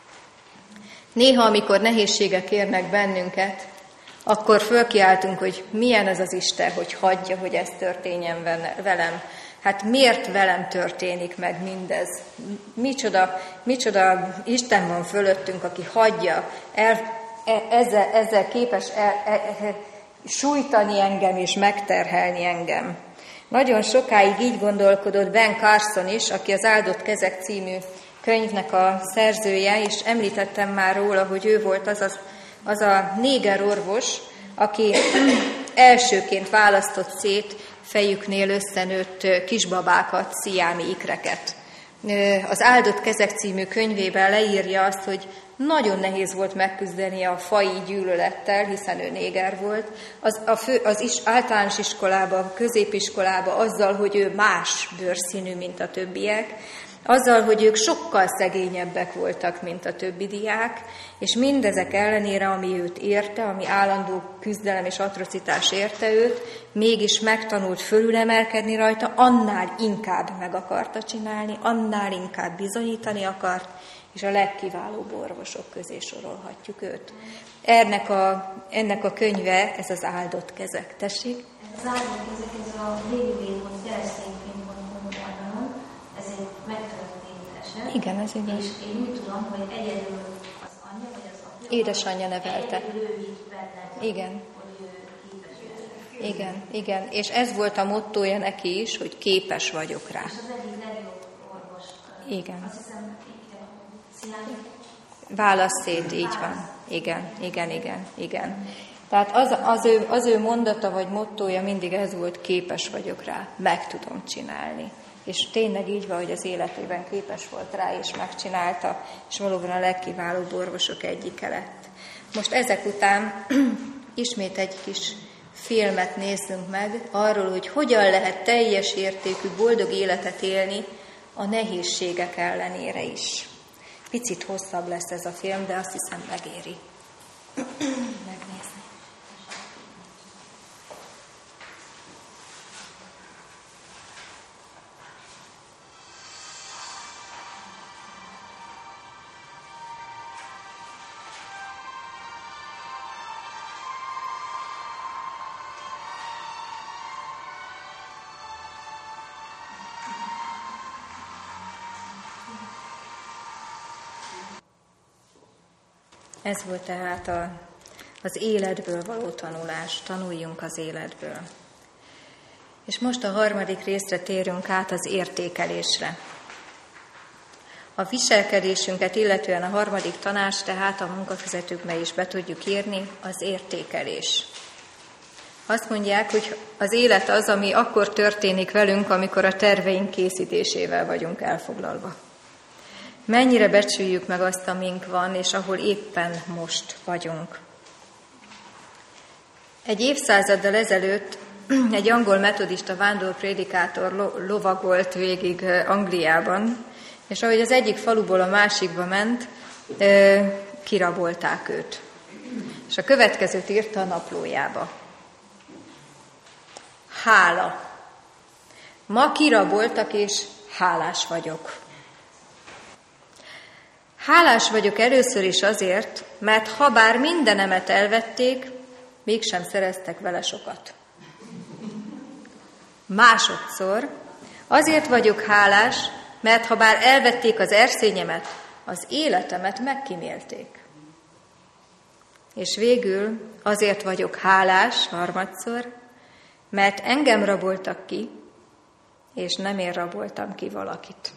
[SPEAKER 1] Néha, amikor nehézségek érnek bennünket, akkor fölkiáltunk, hogy milyen az az Isten, hogy hagyja, hogy ez történjen velem. Hát miért velem történik meg mindez? Micsoda, micsoda Isten van fölöttünk, aki hagyja, el, ezzel, ezzel képes el, el, sújtani engem és megterhelni engem. Nagyon sokáig így gondolkodott Ben Carson is, aki az Áldott kezek című könyvnek a szerzője, és említettem már róla, hogy ő volt az a, az a néger orvos, aki elsőként választott szét fejüknél összenőtt kisbabákat, sziámi ikreket. Az Áldott kezek című könyvében leírja azt, hogy nagyon nehéz volt megküzdeni a faji gyűlölettel, hiszen ő néger volt, az, a fő, az is, általános iskolában, a középiskolában azzal, hogy ő más bőrszínű, mint a többiek, azzal, hogy ők sokkal szegényebbek voltak, mint a többi diák, és mindezek ellenére, ami őt érte, ami állandó küzdelem és atrocitás érte őt, mégis megtanult fölülemelkedni rajta, annál inkább meg akarta csinálni, annál inkább bizonyítani akart, és a legkiválóbb orvosok közé sorolhatjuk őt. Ennek a, ennek a könyve, ez az Áldott kezek. Tessék?
[SPEAKER 2] Az Áldott kezek, ez a végül volt keresztény könyvben, ez egy megtörtént eset.
[SPEAKER 1] Igen, ez egy.
[SPEAKER 2] És én úgy tudom, hogy egyedül az anyja, vagy az apja,
[SPEAKER 1] édesanyja nevelte.
[SPEAKER 2] Egyedül ő így benne,
[SPEAKER 1] igen.
[SPEAKER 2] hogy ő képes.
[SPEAKER 1] Igen, igen. És ez volt a mottója neki is, hogy képes vagyok rá.
[SPEAKER 2] És az egyik legjobb orvos.
[SPEAKER 1] Igen.
[SPEAKER 2] Azt hiszem,
[SPEAKER 1] Válasz szét, így van. Igen, igen, igen, igen. Tehát az, az, ő, az ő mondata vagy mottója mindig ez volt, képes vagyok rá, meg tudom csinálni. És tényleg így van, hogy az életében képes volt rá, és megcsinálta, és valóban a legkiválóbb orvosok egyike lett. Most ezek után ismét egy kis filmet nézzünk meg arról, hogy hogyan lehet teljes értékű, boldog életet élni a nehézségek ellenére is. Picit hosszabb lesz ez a film, de azt hiszem megéri. megnézni. Ez volt tehát a, az életből való tanulás. Tanuljunk az életből. És most a harmadik részre térünk át, az értékelésre. A viselkedésünket illetően a harmadik tanács, tehát a munkafüzetükbe is be tudjuk írni, az értékelés. Azt mondják, hogy az élet az, ami akkor történik velünk, amikor a terveink készítésével vagyunk elfoglalva. Mennyire becsüljük meg azt, amink van, és ahol éppen most vagyunk. Egy évszázaddal ezelőtt egy angol metodista vándorprédikátor lovagolt végig Angliában, és ahogy az egyik faluból a másikba ment, kirabolták őt. És a következőt írta a naplójába. Hála. Ma kiraboltak, és hálás vagyok. Hálás vagyok először is azért, mert habár mindenemet elvették, mégsem szereztek vele sokat. Másodszor azért vagyok hálás, mert habár elvették az erszényemet, az életemet megkímélték. És végül azért vagyok hálás harmadszor, mert engem raboltak ki, és nem én raboltam ki valakit.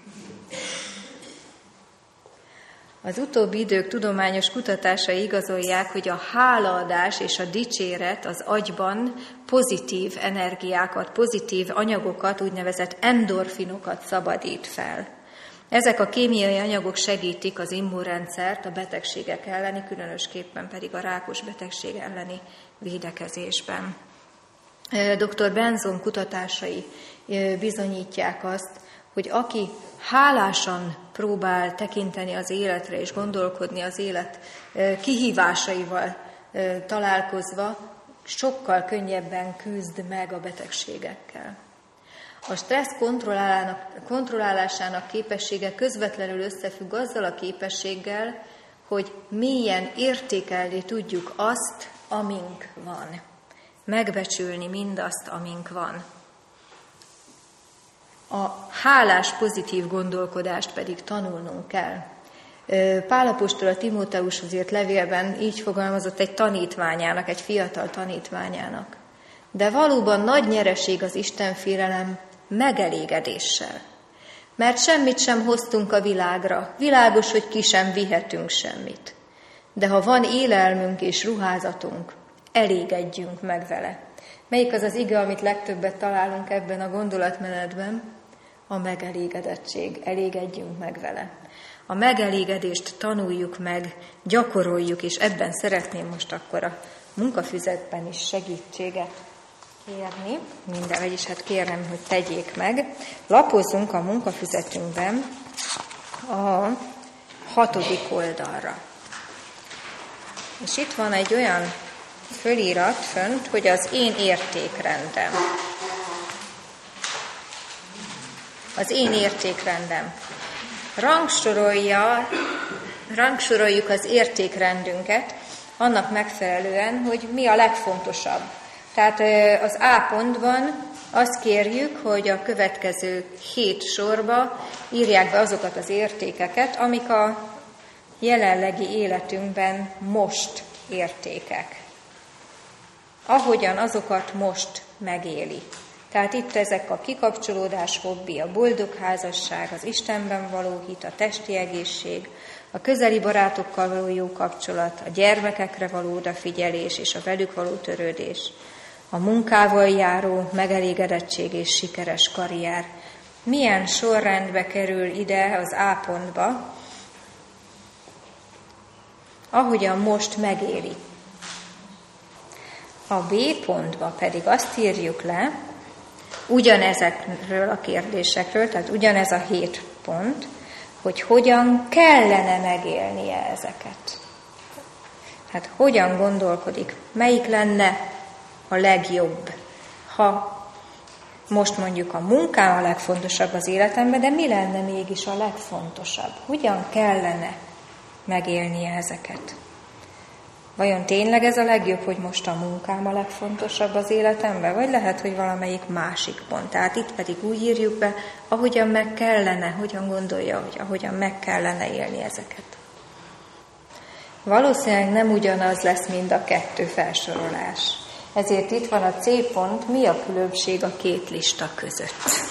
[SPEAKER 1] Az utóbbi idők tudományos kutatásai igazolják, hogy a hálaadás és a dicséret az agyban pozitív energiákat, pozitív anyagokat, úgynevezett endorfinokat szabadít fel. Ezek a kémiai anyagok segítik az immunrendszert a betegségek elleni, különösképpen pedig a rákos betegség elleni védekezésben. doktor Benson kutatásai bizonyítják azt, hogy aki hálásan próbál tekinteni az életre és gondolkodni az élet kihívásaival találkozva, sokkal könnyebben küzd meg a betegségekkel. A stressz kontrollálásának képessége közvetlenül összefügg azzal a képességgel, hogy mélyen értékelni tudjuk azt, amink van. Megbecsülni mindazt, amink van. A hálás pozitív gondolkodást pedig tanulnunk kell. Pál apostol a Timóteushoz írt levélben így fogalmazott egy tanítványának, egy fiatal tanítványának. De valóban nagy nyereség az istenfélelem megelégedéssel. Mert semmit sem hoztunk a világra, világos, hogy ki sem vihetünk semmit. De ha van élelmünk és ruházatunk, elégedjünk meg vele. Melyik az az ige, amit legtöbbet találunk ebben a gondolatmenetben? A megelégedettség. Elégedjünk meg vele. A megelégedést tanuljuk meg, gyakoroljuk, és ebben szeretném most akkor a munkafüzetben is segítséget kérni. Minden, vagyis hát kérem, hogy tegyék meg. Lapozzunk a munkafüzetünkben a hatodik oldalra. És itt van egy olyan fölirat fönt, hogy az én értékrendem. Az én értékrendem. Rangsorolja, rangsoroljuk az értékrendünket annak megfelelően, hogy mi a legfontosabb. Tehát az A pontban azt kérjük, hogy a következő hét sorba írják be azokat az értékeket, amik a jelenlegi életünkben most értékek. Ahogyan azokat most megéli. Tehát itt ezek a kikapcsolódás, hobbi, a boldog házasság, az Istenben való hit, a testi egészség, a közeli barátokkal való jó kapcsolat, a gyermekekre való odafigyelés és a velük való törődés, a munkával járó megelégedettség és sikeres karrier. Milyen sorrendbe kerül ide az A pontba, ahogyan most megéli. A B pontba pedig azt írjuk le, ugyanezekről a kérdésekről, tehát ugyanez a hét pont, hogy hogyan kellene megélnie ezeket. Hát hogyan gondolkodik? Melyik lenne a legjobb? Ha most mondjuk a munkám a legfontosabb az életemben, de mi lenne mégis a legfontosabb? Hogyan kellene megélnie ezeket? Vajon tényleg ez a legjobb, hogy most a munkám a legfontosabb az életemben? Vagy lehet, hogy valamelyik másik pont? Tehát itt pedig úgy írjuk be, ahogyan meg kellene, hogyan gondolja, hogy ahogyan meg kellene élni ezeket. Valószínűleg nem ugyanaz lesz mind a kettő felsorolás. Ezért itt van a C pont, mi a különbség a két lista között.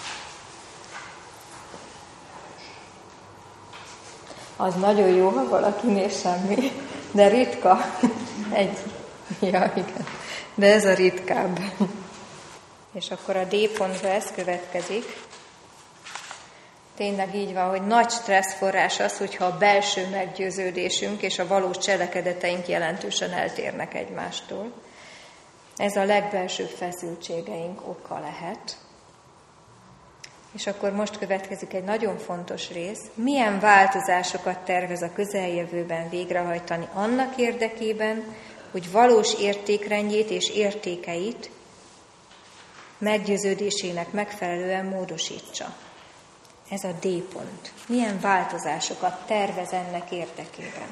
[SPEAKER 1] Az nagyon jó, ha valakinél semmi, de ritka. Egy. Ja, igen. De ez a ritkább. És akkor a D pontra ez következik. Tényleg így van, hogy nagy stresszforrás az, hogyha a belső meggyőződésünk és a valós cselekedeteink jelentősen eltérnek egymástól. Ez a legbelsőbb feszültségeink oka lehet. És akkor most következik egy nagyon fontos rész. Milyen változásokat tervez a közeljövőben végrehajtani annak érdekében, hogy valós értékrendjét és értékeit meggyőződésének megfelelően módosítsa. Ez a D pont. Milyen változásokat tervez ennek érdekében?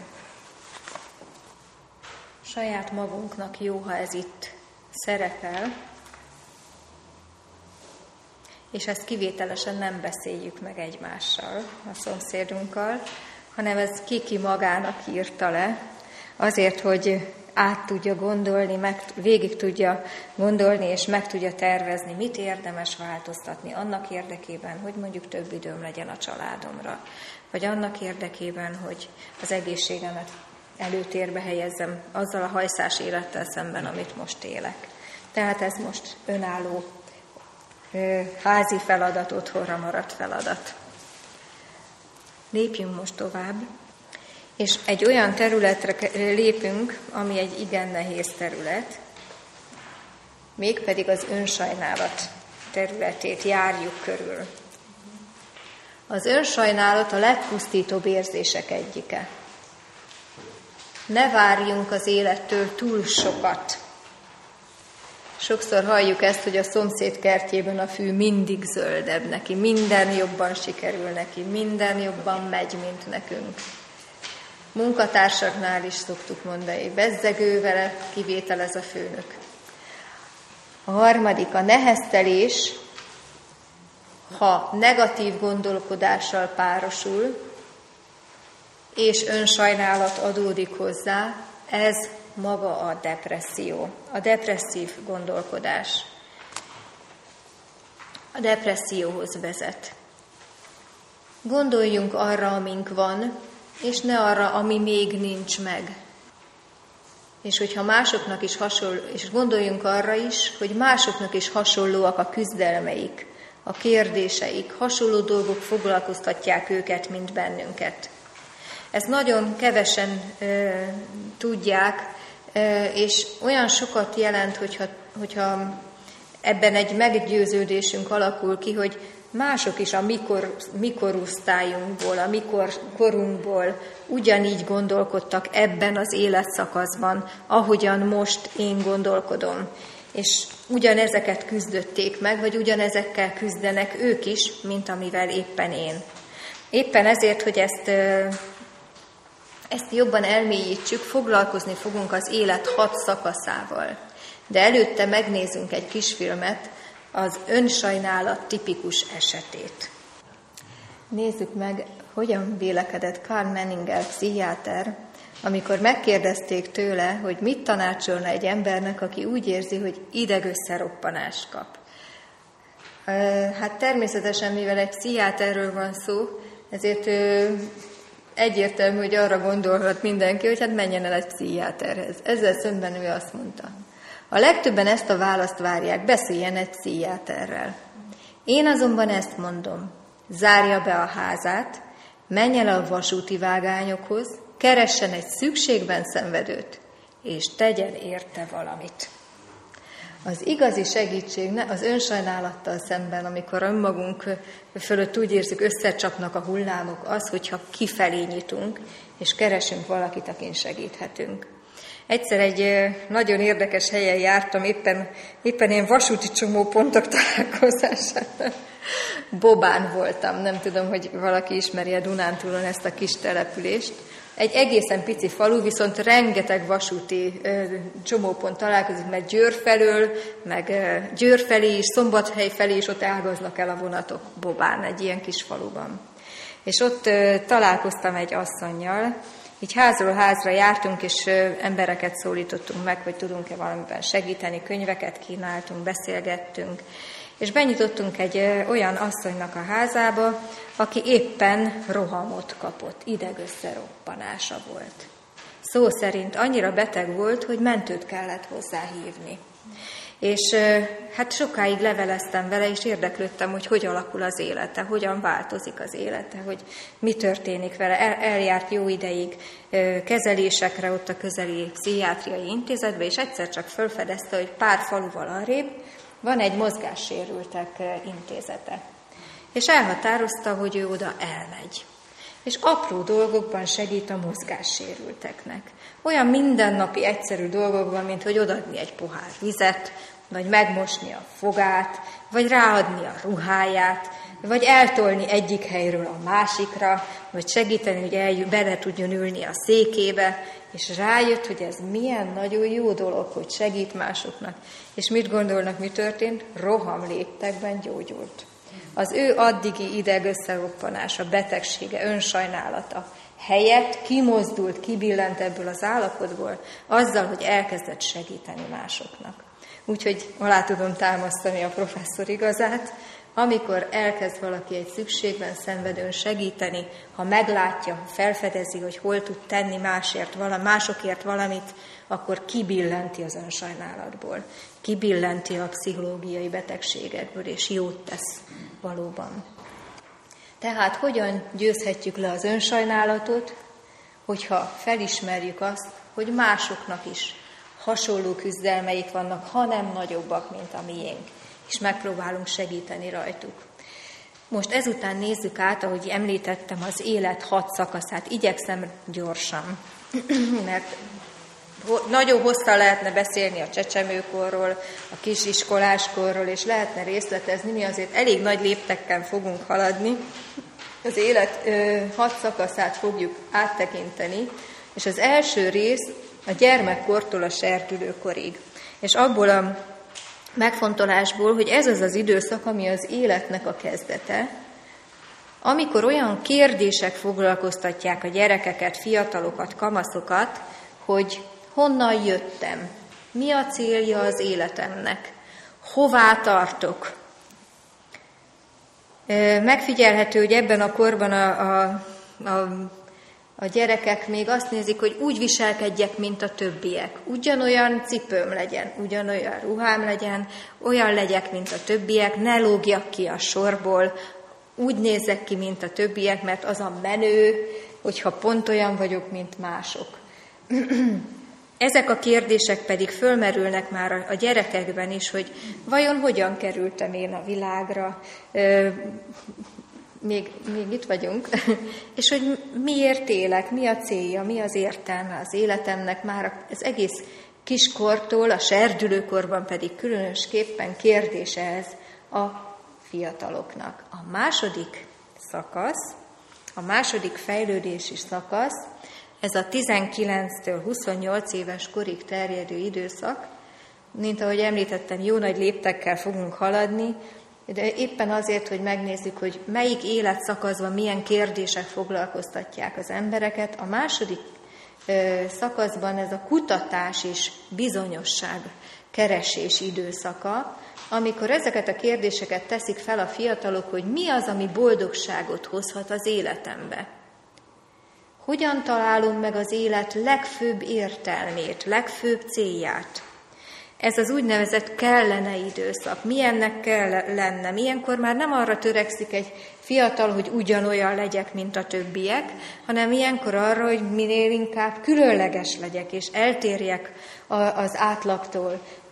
[SPEAKER 1] Saját magunknak jó, ha ez itt szerepel, és ezt kivételesen nem beszéljük meg egymással, a szomszédunkkal, hanem ez ki-ki magának írta le, azért, hogy át tudja gondolni, meg, végig tudja gondolni, és meg tudja tervezni, mit érdemes változtatni annak érdekében, hogy mondjuk több időm legyen a családomra, vagy annak érdekében, hogy az egészségemet előtérbe helyezzem azzal a hajszás élettel szemben, amit most élek. Tehát ez most önálló házi feladat, otthonra maradt feladat. Lépjünk most tovább, és egy olyan területre lépünk, ami egy igen nehéz terület, mégpedig az önsajnálat területét járjuk körül. Az önsajnálat a legpusztítóbb érzések egyike. Ne várjunk az élettől túl sokat. Sokszor halljuk ezt, hogy a szomszéd kertjében a fű mindig zöldebb neki, minden jobban sikerül neki, minden jobban megy, mint nekünk. Munkatársaknál is szoktuk mondani, bezzegő vele, kivételez a főnök. A harmadik, a neheztelés, ha negatív gondolkodással párosul, és önsajnálat adódik hozzá, ez maga a depresszió, a depresszív gondolkodás. A depresszióhoz vezet. Gondoljunk arra, amink van, és ne arra, ami még nincs meg. És hogyha másoknak is hasonló, és gondoljunk arra is, hogy másoknak is hasonlóak a küzdelmeik, a kérdéseik, hasonló dolgok foglalkoztatják őket, mint bennünket. Ezt nagyon kevesen ö, tudják, ö, és olyan sokat jelent, hogyha, hogyha ebben egy meggyőződésünk alakul ki, hogy mások is a mikor, mikorusztályunkból, a mikor korunkból ugyanígy gondolkodtak ebben az életszakaszban, ahogyan most én gondolkodom. És ugyanezeket küzdötték meg, vagy ugyanezekkel küzdenek ők is, mint amivel éppen én. Éppen ezért, hogy ezt, ezt jobban elmélyítsük, foglalkozni fogunk az élet hat szakaszával. De előtte megnézzünk egy kisfilmet, az önsajnálat tipikus esetét. Nézzük meg, hogyan vélekedett Karl Menninger pszichiáter, amikor megkérdezték tőle, hogy mit tanácsolna egy embernek, aki úgy érzi, hogy idegösszeroppanást kap. Hát természetesen, mivel egy pszichiáterről van szó, ezért egyértelmű, hogy arra gondolhat mindenki, hogy hát menjen el egy pszichiáterhez. Ezzel szemben ő azt mondta: a legtöbben ezt a választ várják, beszéljen egy pszichiáterrel. Én azonban ezt mondom: zárja be a házát, menjen el a vasúti vágányokhoz, keressen egy szükségben szenvedőt, és tegyen érte valamit. Az igazi segítség az önsajnálattal szemben, amikor önmagunk fölött úgy érzük, összecsapnak a hullámok, az, hogyha kifelé nyitunk, és keresünk valakit, akin segíthetünk. Egyszer egy nagyon érdekes helyen jártam, éppen, éppen ilyen vasúti csomópontok találkozásán. Bobán voltam, nem tudom, hogy valaki ismeri a Dunántúlon ezt a kis települést. Egy egészen pici falu, viszont rengeteg vasúti ö, csomópont találkozik, mert Győr felől, meg ö, Győr felé is, Szombathely felé is, ott ágaznak el a vonatok Bobán, egy ilyen kis faluban. És ott ö, találkoztam egy asszonnyal, így házról házra jártunk, és ö, embereket szólítottunk meg, hogy tudunk-e valamiben segíteni, könyveket kínáltunk, beszélgettünk, és benyitottunk egy ö, olyan asszonynak a házába, aki éppen rohamot kapott, idegösszeroppanása volt. Szó szerint annyira beteg volt, hogy mentőt kellett hozzá hívni. És hát sokáig leveleztem vele, és érdeklődtem, hogy hogy alakul az élete, hogyan változik az élete, hogy mi történik vele. El, eljárt jó ideig kezelésekre ott a közeli pszichiátriai intézetbe, és egyszer csak felfedezte, hogy pár faluval arrébb van egy mozgássérültek intézete. És elhatározta, hogy ő oda elmegy. És apró dolgokban segít a mozgássérülteknek. Olyan mindennapi egyszerű dolgokban, mint hogy odaadni egy pohár vizet, vagy megmosni a fogát, vagy ráadni a ruháját, vagy eltolni egyik helyről a másikra, vagy segíteni, hogy el, bele tudjon ülni a székébe, és rájött, hogy ez milyen nagyon jó dolog, hogy segít másoknak. És mit gondolnak, mi történt? Rohamléptekben gyógyult. Az ő addigi idegösszeroppanása, betegsége, önsajnálata helyett kimozdult, kibillent ebből az állapotból, azzal, hogy elkezdett segíteni másoknak. Úgyhogy alá tudom támasztani a professzor igazát, amikor elkezd valaki egy szükségben szenvedőn segíteni, ha meglátja, ha felfedezi, hogy hol tud tenni másért, vala, másokért valamit, akkor kibillenti az önsajnálatból, kibillenti a pszichológiai betegségekből, és jót tesz valóban. Tehát hogyan győzhetjük le az önsajnálatot, hogyha felismerjük azt, hogy másoknak is hasonló küzdelmeik vannak, ha nem nagyobbak, mint a miénk, és megpróbálunk segíteni rajtuk. Most ezután nézzük át, ahogy említettem, az élet hat szakaszát. Igyekszem gyorsan, mert nagyon hosszan lehetne beszélni a csecsemőkorról, a kisiskoláskorról, és lehetne részletezni, mi azért elég nagy léptekkel fogunk haladni. Az élet ö, hat szakaszát fogjuk áttekinteni, és az első rész a gyermekkortól a serdülőkorig. És abból a megfontolásból, hogy ez az az időszak, ami az életnek a kezdete, amikor olyan kérdések foglalkoztatják a gyerekeket, fiatalokat, kamaszokat, hogy honnan jöttem, mi a célja az életemnek, hová tartok. Megfigyelhető, hogy ebben a korban a, a, a, a gyerekek még azt nézik, hogy úgy viselkedjek, mint a többiek. Ugyanolyan cipőm legyen, ugyanolyan ruhám legyen, olyan legyek, mint a többiek, ne lógjak ki a sorból, úgy nézzek ki, mint a többiek, mert az a menő, hogyha pont olyan vagyok, mint mások. Ezek a kérdések pedig fölmerülnek már a gyerekekben is, hogy vajon hogyan kerültem én a világra, még, még itt vagyunk, és hogy miért élek, mi a célja, mi az értelme az életemnek, már az egész kiskortól, a serdülőkorban pedig különösképpen kérdése ez a fiataloknak. A második szakasz, a második fejlődési szakasz, ez a tizenkilenctől huszonnyolc éves korig terjedő időszak, mint ahogy említettem, jó nagy léptekkel fogunk haladni, de éppen azért, hogy megnézzük, hogy melyik életszakaszban milyen kérdések foglalkoztatják az embereket. A második ö, szakaszban ez a kutatás és bizonyosság keresés időszaka, amikor ezeket a kérdéseket teszik fel a fiatalok, hogy mi az, ami boldogságot hozhat az életembe. Hogyan találom meg az élet legfőbb értelmét, legfőbb célját? Ez az úgynevezett kellene időszak. Milyennek kell lenne? Milyenkor már nem arra törekszik egy fiatal, hogy ugyanolyan legyek, mint a többiek, hanem ilyenkor arra, hogy minél inkább különleges legyek, és eltérjek az átlagtól,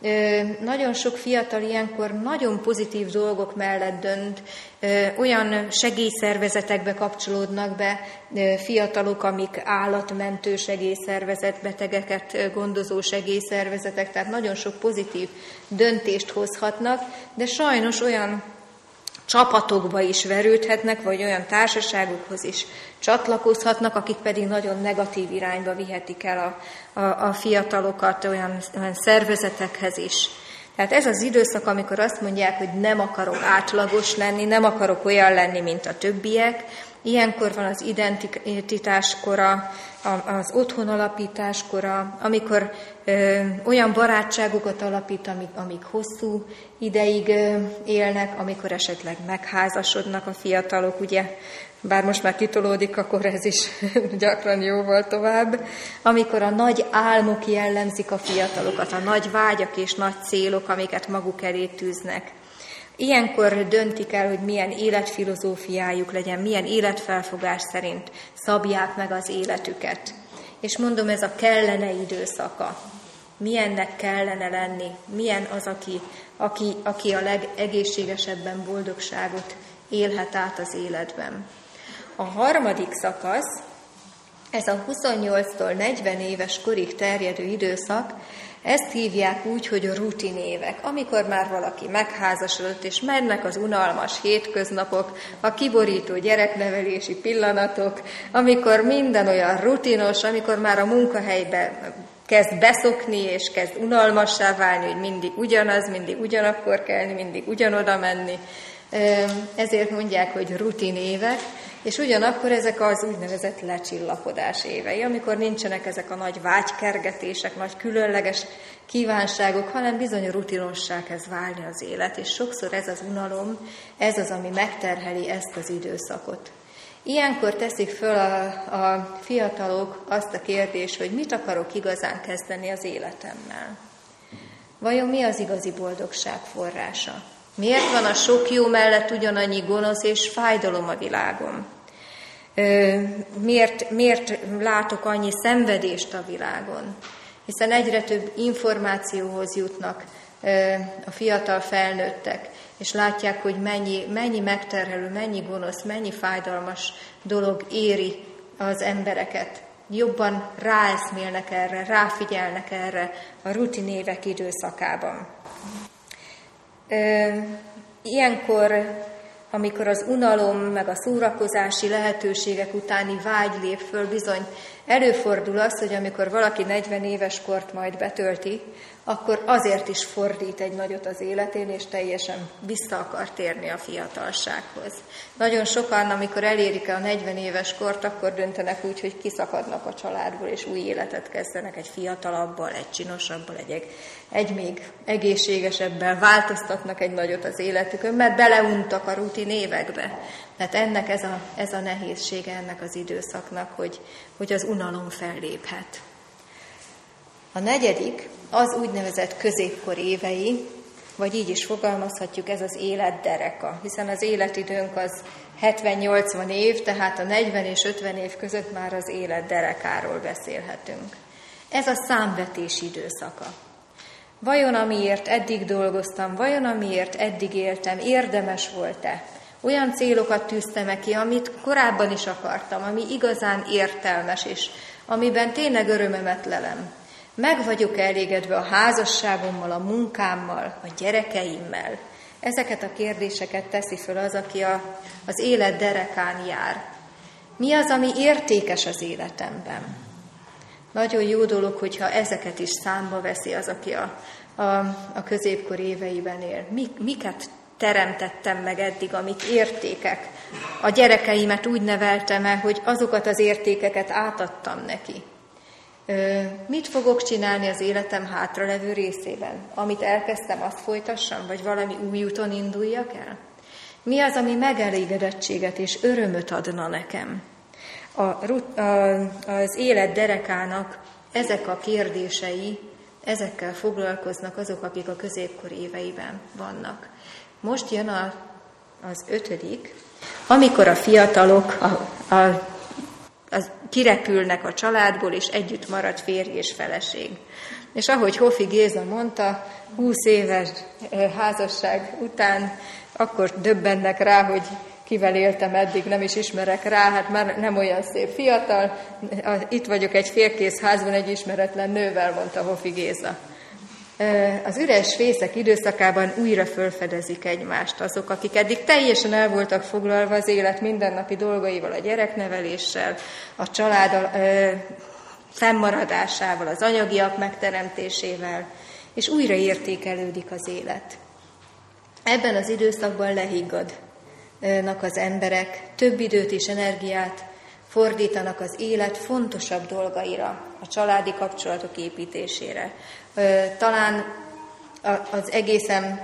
[SPEAKER 1] Nagyon sok fiatal ilyenkor nagyon pozitív dolgok mellett dönt, olyan segélyszervezetekbe kapcsolódnak be fiatalok, amik állatmentő segélyszervezet, betegeket gondozó segélyszervezetek, tehát nagyon sok pozitív döntést hozhatnak, de sajnos olyan csapatokba is verődhetnek, vagy olyan társaságokhoz is csatlakozhatnak, akik pedig nagyon negatív irányba vihetik el a, a, a fiatalokat olyan, olyan szervezetekhez is. Tehát ez az időszak, amikor azt mondják, hogy nem akarok átlagos lenni, nem akarok olyan lenni, mint a többiek. Ilyenkor van az identitáskora, az otthonalapításkora, amikor ö, olyan barátságokat alapít, amik, amik hosszú ideig ö, élnek, amikor esetleg megházasodnak a fiatalok, ugye, bár most már kitolódik, akkor ez is gyakran jóval tovább, amikor a nagy álmok jellemzik a fiatalokat, a nagy vágyak és nagy célok, amiket maguk elé tűznek. Ilyenkor döntik el, hogy milyen életfilozófiájuk legyen, milyen életfelfogás szerint szabják meg az életüket. És mondom, ez a kellene időszaka. Milyennek kellene lenni, milyen az, aki, aki, aki a legegészségesebben boldogságot élhet át az életben. A harmadik szakasz, ez a huszonnyolctól negyven éves korig terjedő időszak, ezt hívják úgy, hogy rutin évek, amikor már valaki megházasodott, és mennek az unalmas hétköznapok, a kiborító gyereknevelési pillanatok, amikor minden olyan rutinos, amikor már a munkahelybe kezd beszokni, és kezd unalmassá válni, hogy mindig ugyanaz, mindig ugyanakkor kelni, mindig ugyanoda menni. Ezért mondják, hogy rutin évek, és ugyanakkor ezek az úgynevezett lecsillapodás évei, amikor nincsenek ezek a nagy vágykergetések, nagy különleges kívánságok, hanem bizony rutinossá kezd válni az élet, és sokszor ez az unalom, ez az, ami megterheli ezt az időszakot. Ilyenkor teszik föl a, a fiatalok azt a kérdést, hogy mit akarok igazán kezdeni az életemmel. Vajon mi az igazi boldogság forrása? Miért van a sok jó mellett ugyanannyi gonosz és fájdalom a világon? Miért, miért látok annyi szenvedést a világon? Hiszen egyre több információhoz jutnak a fiatal felnőttek, és látják, hogy mennyi, mennyi megterhelő, mennyi gonosz, mennyi fájdalmas dolog éri az embereket. Jobban ráeszmélnek erre, ráfigyelnek erre a rutin évek időszakában. Ilyenkor, amikor az unalom, meg a szórakozási lehetőségek utáni vágy lép föl, bizony előfordul az, hogy amikor valaki negyven éves kort majd betölti, akkor azért is fordít egy nagyot az életén, és teljesen vissza akar térni a fiatalsághoz. Nagyon sokan, amikor elérik a negyven éves kort, akkor döntenek úgy, hogy kiszakadnak a családból, és új életet kezdenek egy fiatalabbal, egy csinosabbal, egy, egy még egészségesebbel, változtatnak egy nagyot az életükön, mert beleuntak a rutin évekbe. Tehát ennek ez a, ez a nehézsége ennek az időszaknak, hogy, hogy az unalom felléphet. A negyedik az úgynevezett középkor évei, vagy így is fogalmazhatjuk, ez az élet dereka, hiszen az életidőnk az hetven-nyolcvan év, tehát a negyven és ötven év között már az élet derekáról beszélhetünk. Ez a számvetés időszaka. Vajon amiért eddig dolgoztam, vajon amiért eddig éltem, érdemes volt-e? Olyan célokat tűztem ki, amit korábban is akartam, ami igazán értelmes, és amiben tényleg örömömet lelem. Meg vagyok elégedve a házasságommal, a munkámmal, a gyerekeimmel. Ezeket a kérdéseket teszi föl az, aki a, az élet derekán jár. Mi az, ami értékes az életemben? Nagyon jó dolog, hogyha ezeket is számba veszi az, aki a, a, a középkor éveiben él. Mi, miket teremtettem meg eddig, amik értékek? A gyerekeimet úgy neveltem el, hogy azokat az értékeket átadtam neki. Mit fogok csinálni az életem hátralevő részében? Amit elkezdtem, azt folytassam, vagy valami új úton induljak el? Mi az, ami megelégedettséget és örömöt adna nekem? A, a, az élet derekának ezek a kérdései, ezekkel foglalkoznak azok, akik a középkor éveiben vannak. Most jön a, az ötödik, amikor a fiatalok a, a az kirepülnek a családból, és együtt marad férj és feleség. És ahogy Hofi Géza mondta, húsz éves házasság után akkor döbbennek rá, hogy kivel éltem eddig, nem is ismerek rá, hát már nem olyan szép fiatal, itt vagyok egy félkész házban egy ismeretlen nővel, mondta Hofi Géza. Az üres fészek időszakában újra felfedezik egymást azok, akik eddig teljesen el voltak foglalva az élet mindennapi dolgaival, a gyerekneveléssel, a család fennmaradásával, az anyagiak megteremtésével, és újra értékelődik az élet. Ebben az időszakban lehiggadnak az emberek, több időt és energiát fordítanak az élet fontosabb dolgaira, a családi kapcsolatok építésére. Talán az egészen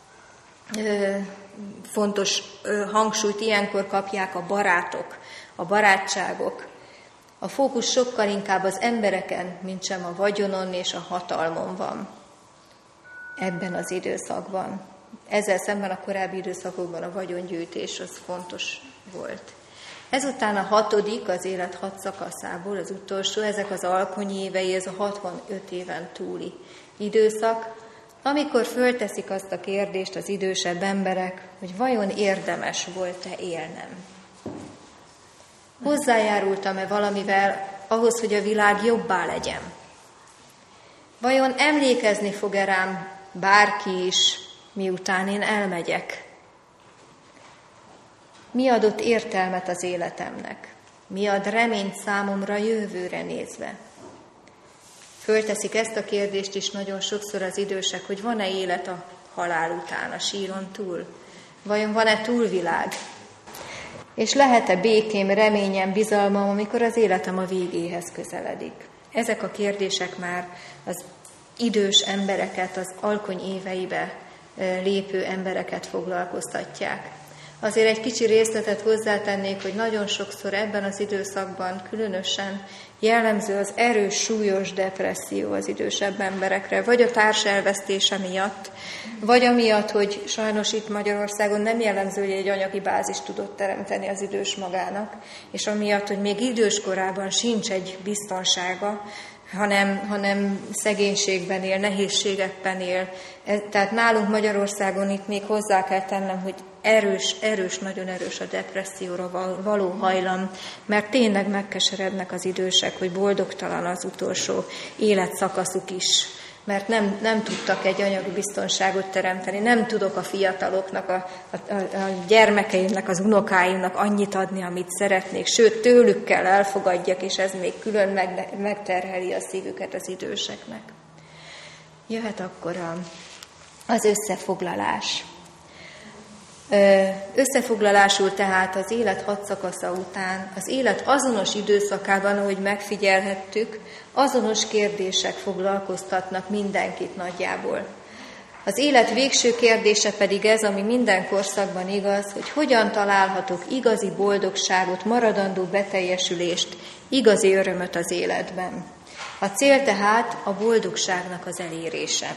[SPEAKER 1] fontos hangsúlyt ilyenkor kapják a barátok, a barátságok. A fókusz sokkal inkább az embereken, mint sem a vagyonon és a hatalmon van ebben az időszakban. Ezzel szemben a korábbi időszakokban a vagyongyűjtés az fontos volt. Ezután a hatodik, az élet hat szakaszából, az utolsó, ezek az alkonyi évei, ez a hatvanöt éven túli időszak, amikor fölteszik azt a kérdést az idősebb emberek, hogy vajon érdemes volt-e élnem. Hozzájárultam-e valamivel ahhoz, hogy a világ jobbá legyen? Vajon emlékezni fog-e rám bárki is, miután én elmegyek? Mi adott értelmet az életemnek? Mi ad reményt számomra jövőre nézve? Fölteszik ezt a kérdést is nagyon sokszor az idősek, hogy van-e élet a halál után, a síron túl? Vajon van-e túlvilág? És lehet-e békém, reményem, bizalmam, amikor az életem a végéhez közeledik? Ezek a kérdések már az idős embereket, az alkony éveibe lépő embereket foglalkoztatják. Azért egy kicsi részletet hozzátennék, hogy nagyon sokszor ebben az időszakban különösen jellemző az erős, súlyos depresszió az idősebb emberekre, vagy a társ elvesztése miatt, vagy amiatt, hogy sajnos itt Magyarországon nem jellemző, hogy egy anyagi bázist tudott teremteni az idős magának, és amiatt, hogy még idős korában sincs egy biztonsága, hanem, hanem szegénységben él, nehézségekben él. Tehát nálunk Magyarországon itt még hozzá kell tennem, hogy erős, erős, nagyon erős a depresszióra való hajlam, mert tényleg megkeserednek az idősek, hogy boldogtalan az utolsó életszakaszuk is, mert nem, nem tudtak egy anyagi biztonságot teremteni, nem tudok a fiataloknak, a, a, a gyermekeimnek, az unokáimnak annyit adni, amit szeretnék, sőt, tőlük kell elfogadjak, és ez még külön meg, megterheli a szívüket az időseknek. Jöhet akkor a, az összefoglalás. Összefoglalásul tehát az élet hat szakasza után, az élet azonos időszakában, ahogy megfigyelhettük, azonos kérdések foglalkoztatnak mindenkit nagyjából. Az élet végső kérdése pedig ez, ami minden korszakban igaz, hogy hogyan találhatok igazi boldogságot, maradandó beteljesülést, igazi örömöt az életben. A cél tehát a boldogságnak az elérése.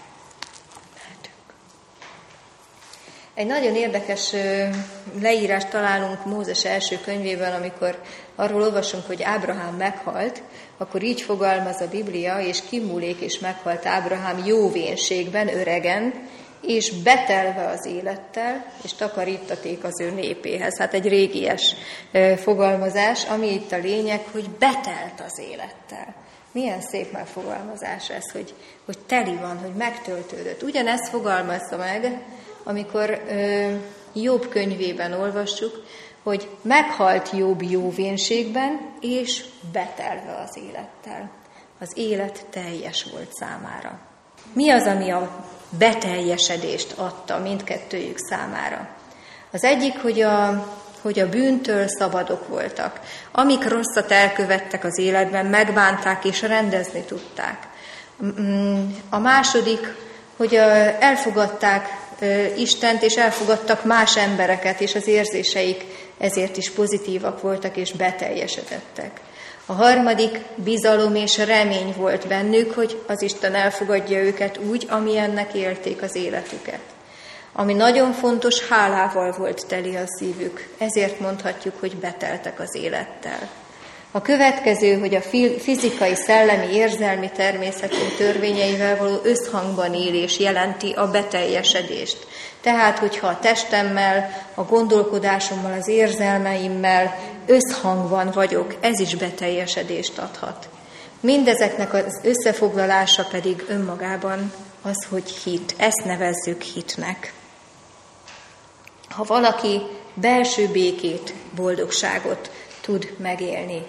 [SPEAKER 1] Egy nagyon érdekes leírást találunk Mózes első könyvében, amikor arról olvasunk, hogy Ábrahám meghalt, akkor így fogalmaz a Biblia, és kimúlék és meghalt Ábrahám jóvénségben, öregen, és betelve az élettel, és takarítaték az ő népéhez. Hát egy régies fogalmazás, ami itt a lényeg, hogy betelt az élettel. Milyen szép megfogalmazás ez, hogy, hogy teli van, hogy megtöltődött. Ugyanezt fogalmazza meg, amikor ö, Jobb könyvében olvassuk, hogy meghalt Jobb jóvénségben, és betelve az élettel. Az élet teljes volt számára. Mi az, ami a beteljesedést adta mindkettőjük számára? Az egyik, hogy a, hogy a bűntől szabadok voltak. Amik rosszat elkövettek az életben, megbánták és rendezni tudták. A második, hogy elfogadták Istent, és elfogadtak más embereket, és az érzéseik ezért is pozitívak voltak, és beteljesedettek. A harmadik, bizalom és remény volt bennük, hogy az Isten elfogadja őket úgy, amilyennek élték az életüket. Ami nagyon fontos, hálával volt teli a szívük, ezért mondhatjuk, hogy beteltek az élettel. A következő, hogy a fizikai, szellemi, érzelmi természetünk törvényeivel való összhangban élés jelenti a beteljesedést. Tehát, hogyha a testemmel, a gondolkodásommal, az érzelmeimmel összhangban vagyok, ez is beteljesedést adhat. Mindezeknek az összefoglalása pedig önmagában az, hogy hit. Ezt nevezzük hitnek. Ha valaki belső békét, boldogságot tud megélni.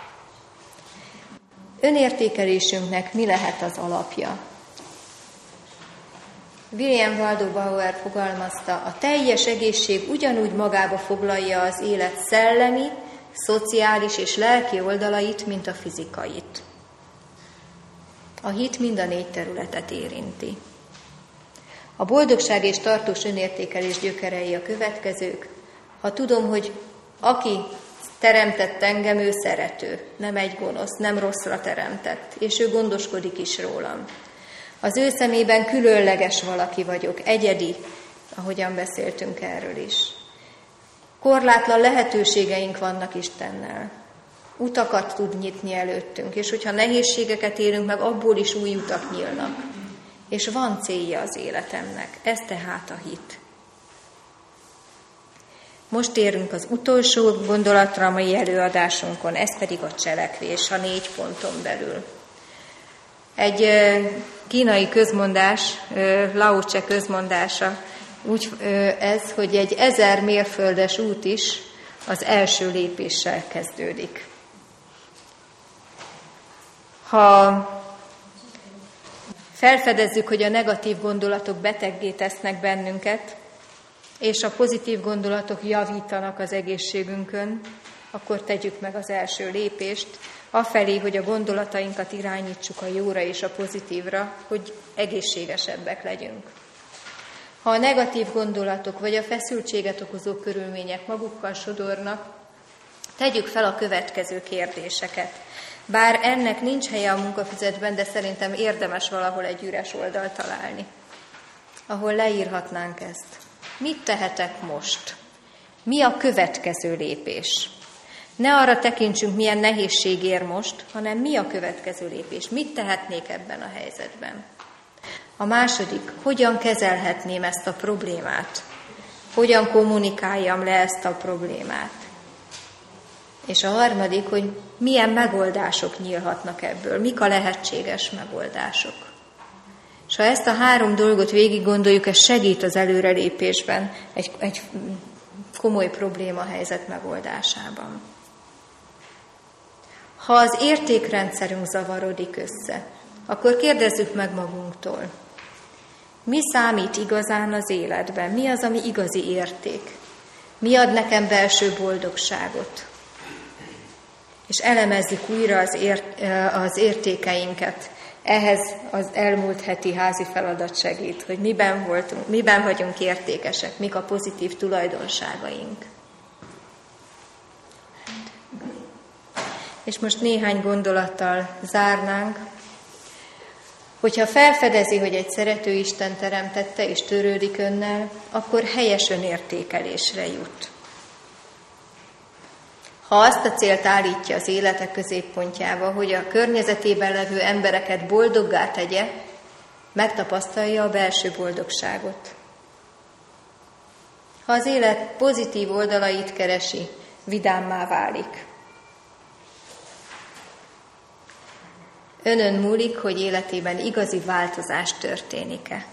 [SPEAKER 1] Önértékelésünknek mi lehet az alapja? William Waldobauer fogalmazta, a teljes egészség ugyanúgy magába foglalja az élet szellemi, szociális és lelki oldalait, mint a fizikait. A hit mind a négy területet érinti. A boldogság és tartós önértékelés gyökerei a következők. Ha tudom, hogy aki teremtett engem, ő szerető, nem egy gonosz, nem rosszra teremtett, és ő gondoskodik is rólam. Az ő szemében különleges valaki vagyok, egyedi, ahogyan beszéltünk erről is. Korlátlan lehetőségeink vannak Istennel. Utakat tud nyitni előttünk, és hogyha nehézségeket élünk meg, abból is új utak nyílnak. És van célja az életemnek, ez tehát a hit. Most érünk az utolsó gondolatra a mai előadásunkon, ez pedig a cselekvés, a négy ponton belül. Egy kínai közmondás, Lao Tse közmondása, úgy ez, hogy egy ezer mérföldes út is az első lépéssel kezdődik. Ha felfedezzük, hogy a negatív gondolatok beteggé tesznek bennünket, és a pozitív gondolatok javítanak az egészségünkön, akkor tegyük meg az első lépést, afelé, hogy a gondolatainkat irányítsuk a jóra és a pozitívra, hogy egészségesebbek legyünk. Ha a negatív gondolatok vagy a feszültséget okozó körülmények magukkal sodornak, tegyük fel a következő kérdéseket. Bár ennek nincs helye a munkafüzetben, de szerintem érdemes valahol egy üres oldalt találni, ahol leírhatnánk ezt. Mit tehetek most? Mi a következő lépés? Ne arra tekintsünk, milyen nehézség ér most, hanem mi a következő lépés? Mit tehetnék ebben a helyzetben? A második, hogyan kezelhetném ezt a problémát? Hogyan kommunikáljam le ezt a problémát? És a harmadik, hogy milyen megoldások nyílhatnak ebből, mik a lehetséges megoldások. És ha ezt a három dolgot végig gondoljuk, ez segít az előrelépésben, egy, egy komoly problémahelyzet megoldásában. Ha az értékrendszerünk zavarodik össze, akkor kérdezzük meg magunktól, mi számít igazán az életben? Mi az, ami igazi érték? Mi ad nekem belső boldogságot? És elemezzük újra az, ért, az értékeinket. Ehhez az elmúlt heti házi feladat segít, hogy miben voltunk, miben vagyunk értékesek, mik a pozitív tulajdonságaink. És most néhány gondolattal zárnánk, hogyha felfedezi, hogy egy szerető Isten teremtette és törődik önnel, akkor helyes önértékelésre jut. Ha azt a célt állítja az élete középpontjába, hogy a környezetében levő embereket boldoggá tegye, megtapasztalja a belső boldogságot. Ha az élet pozitív oldalait keresi, vidámmá válik. Önön múlik, hogy életében igazi változás történik-e.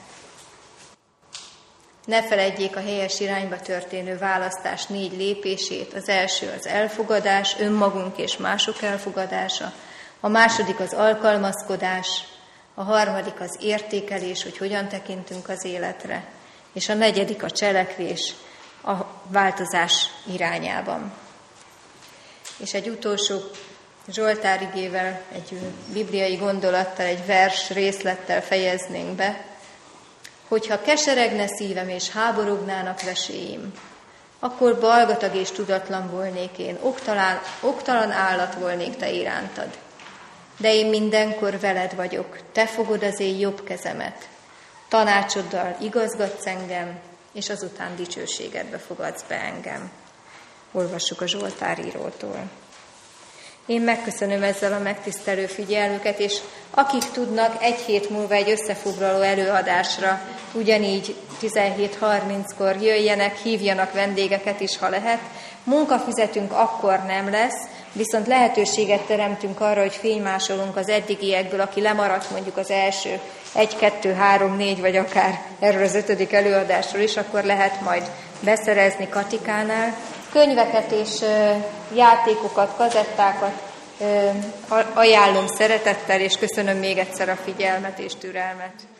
[SPEAKER 1] Ne feledjék a helyes irányba történő választás négy lépését. Az első az elfogadás, önmagunk és mások elfogadása. A második az alkalmazkodás. A harmadik az értékelés, hogy hogyan tekintünk az életre. És a negyedik a cselekvés a változás irányában. És egy utolsó Zsoltárigével, egy bibliai gondolattal, egy vers részlettel fejeznénk be, hogyha keseregne szívem és háborognának veséim, akkor balgatag és tudatlan volnék én, oktalan, oktalan állat volnék te irántad. De én mindenkor veled vagyok, te fogod az én jobb kezemet, tanácsoddal igazgatsz engem, és azután dicsőségedbe fogadsz be engem. Olvassuk a Zsoltárírótól. Én megköszönöm ezzel a megtisztelő figyelmüket, és akik tudnak, egy hét múlva egy összefoglaló előadásra, ugyanígy tizenhét harminckor jöjjenek, hívjanak vendégeket is, ha lehet. Munkafizetünk akkor nem lesz, viszont lehetőséget teremtünk arra, hogy fénymásolunk az eddigiekből, aki lemaradt mondjuk az első egy, kettő, három, négy, vagy akár erről az ötödik előadásról is, akkor lehet majd beszerezni Katikánál. Könyveket és játékokat, kazettákat ajánlom szeretettel, és köszönöm még egyszer a figyelmet és türelmet.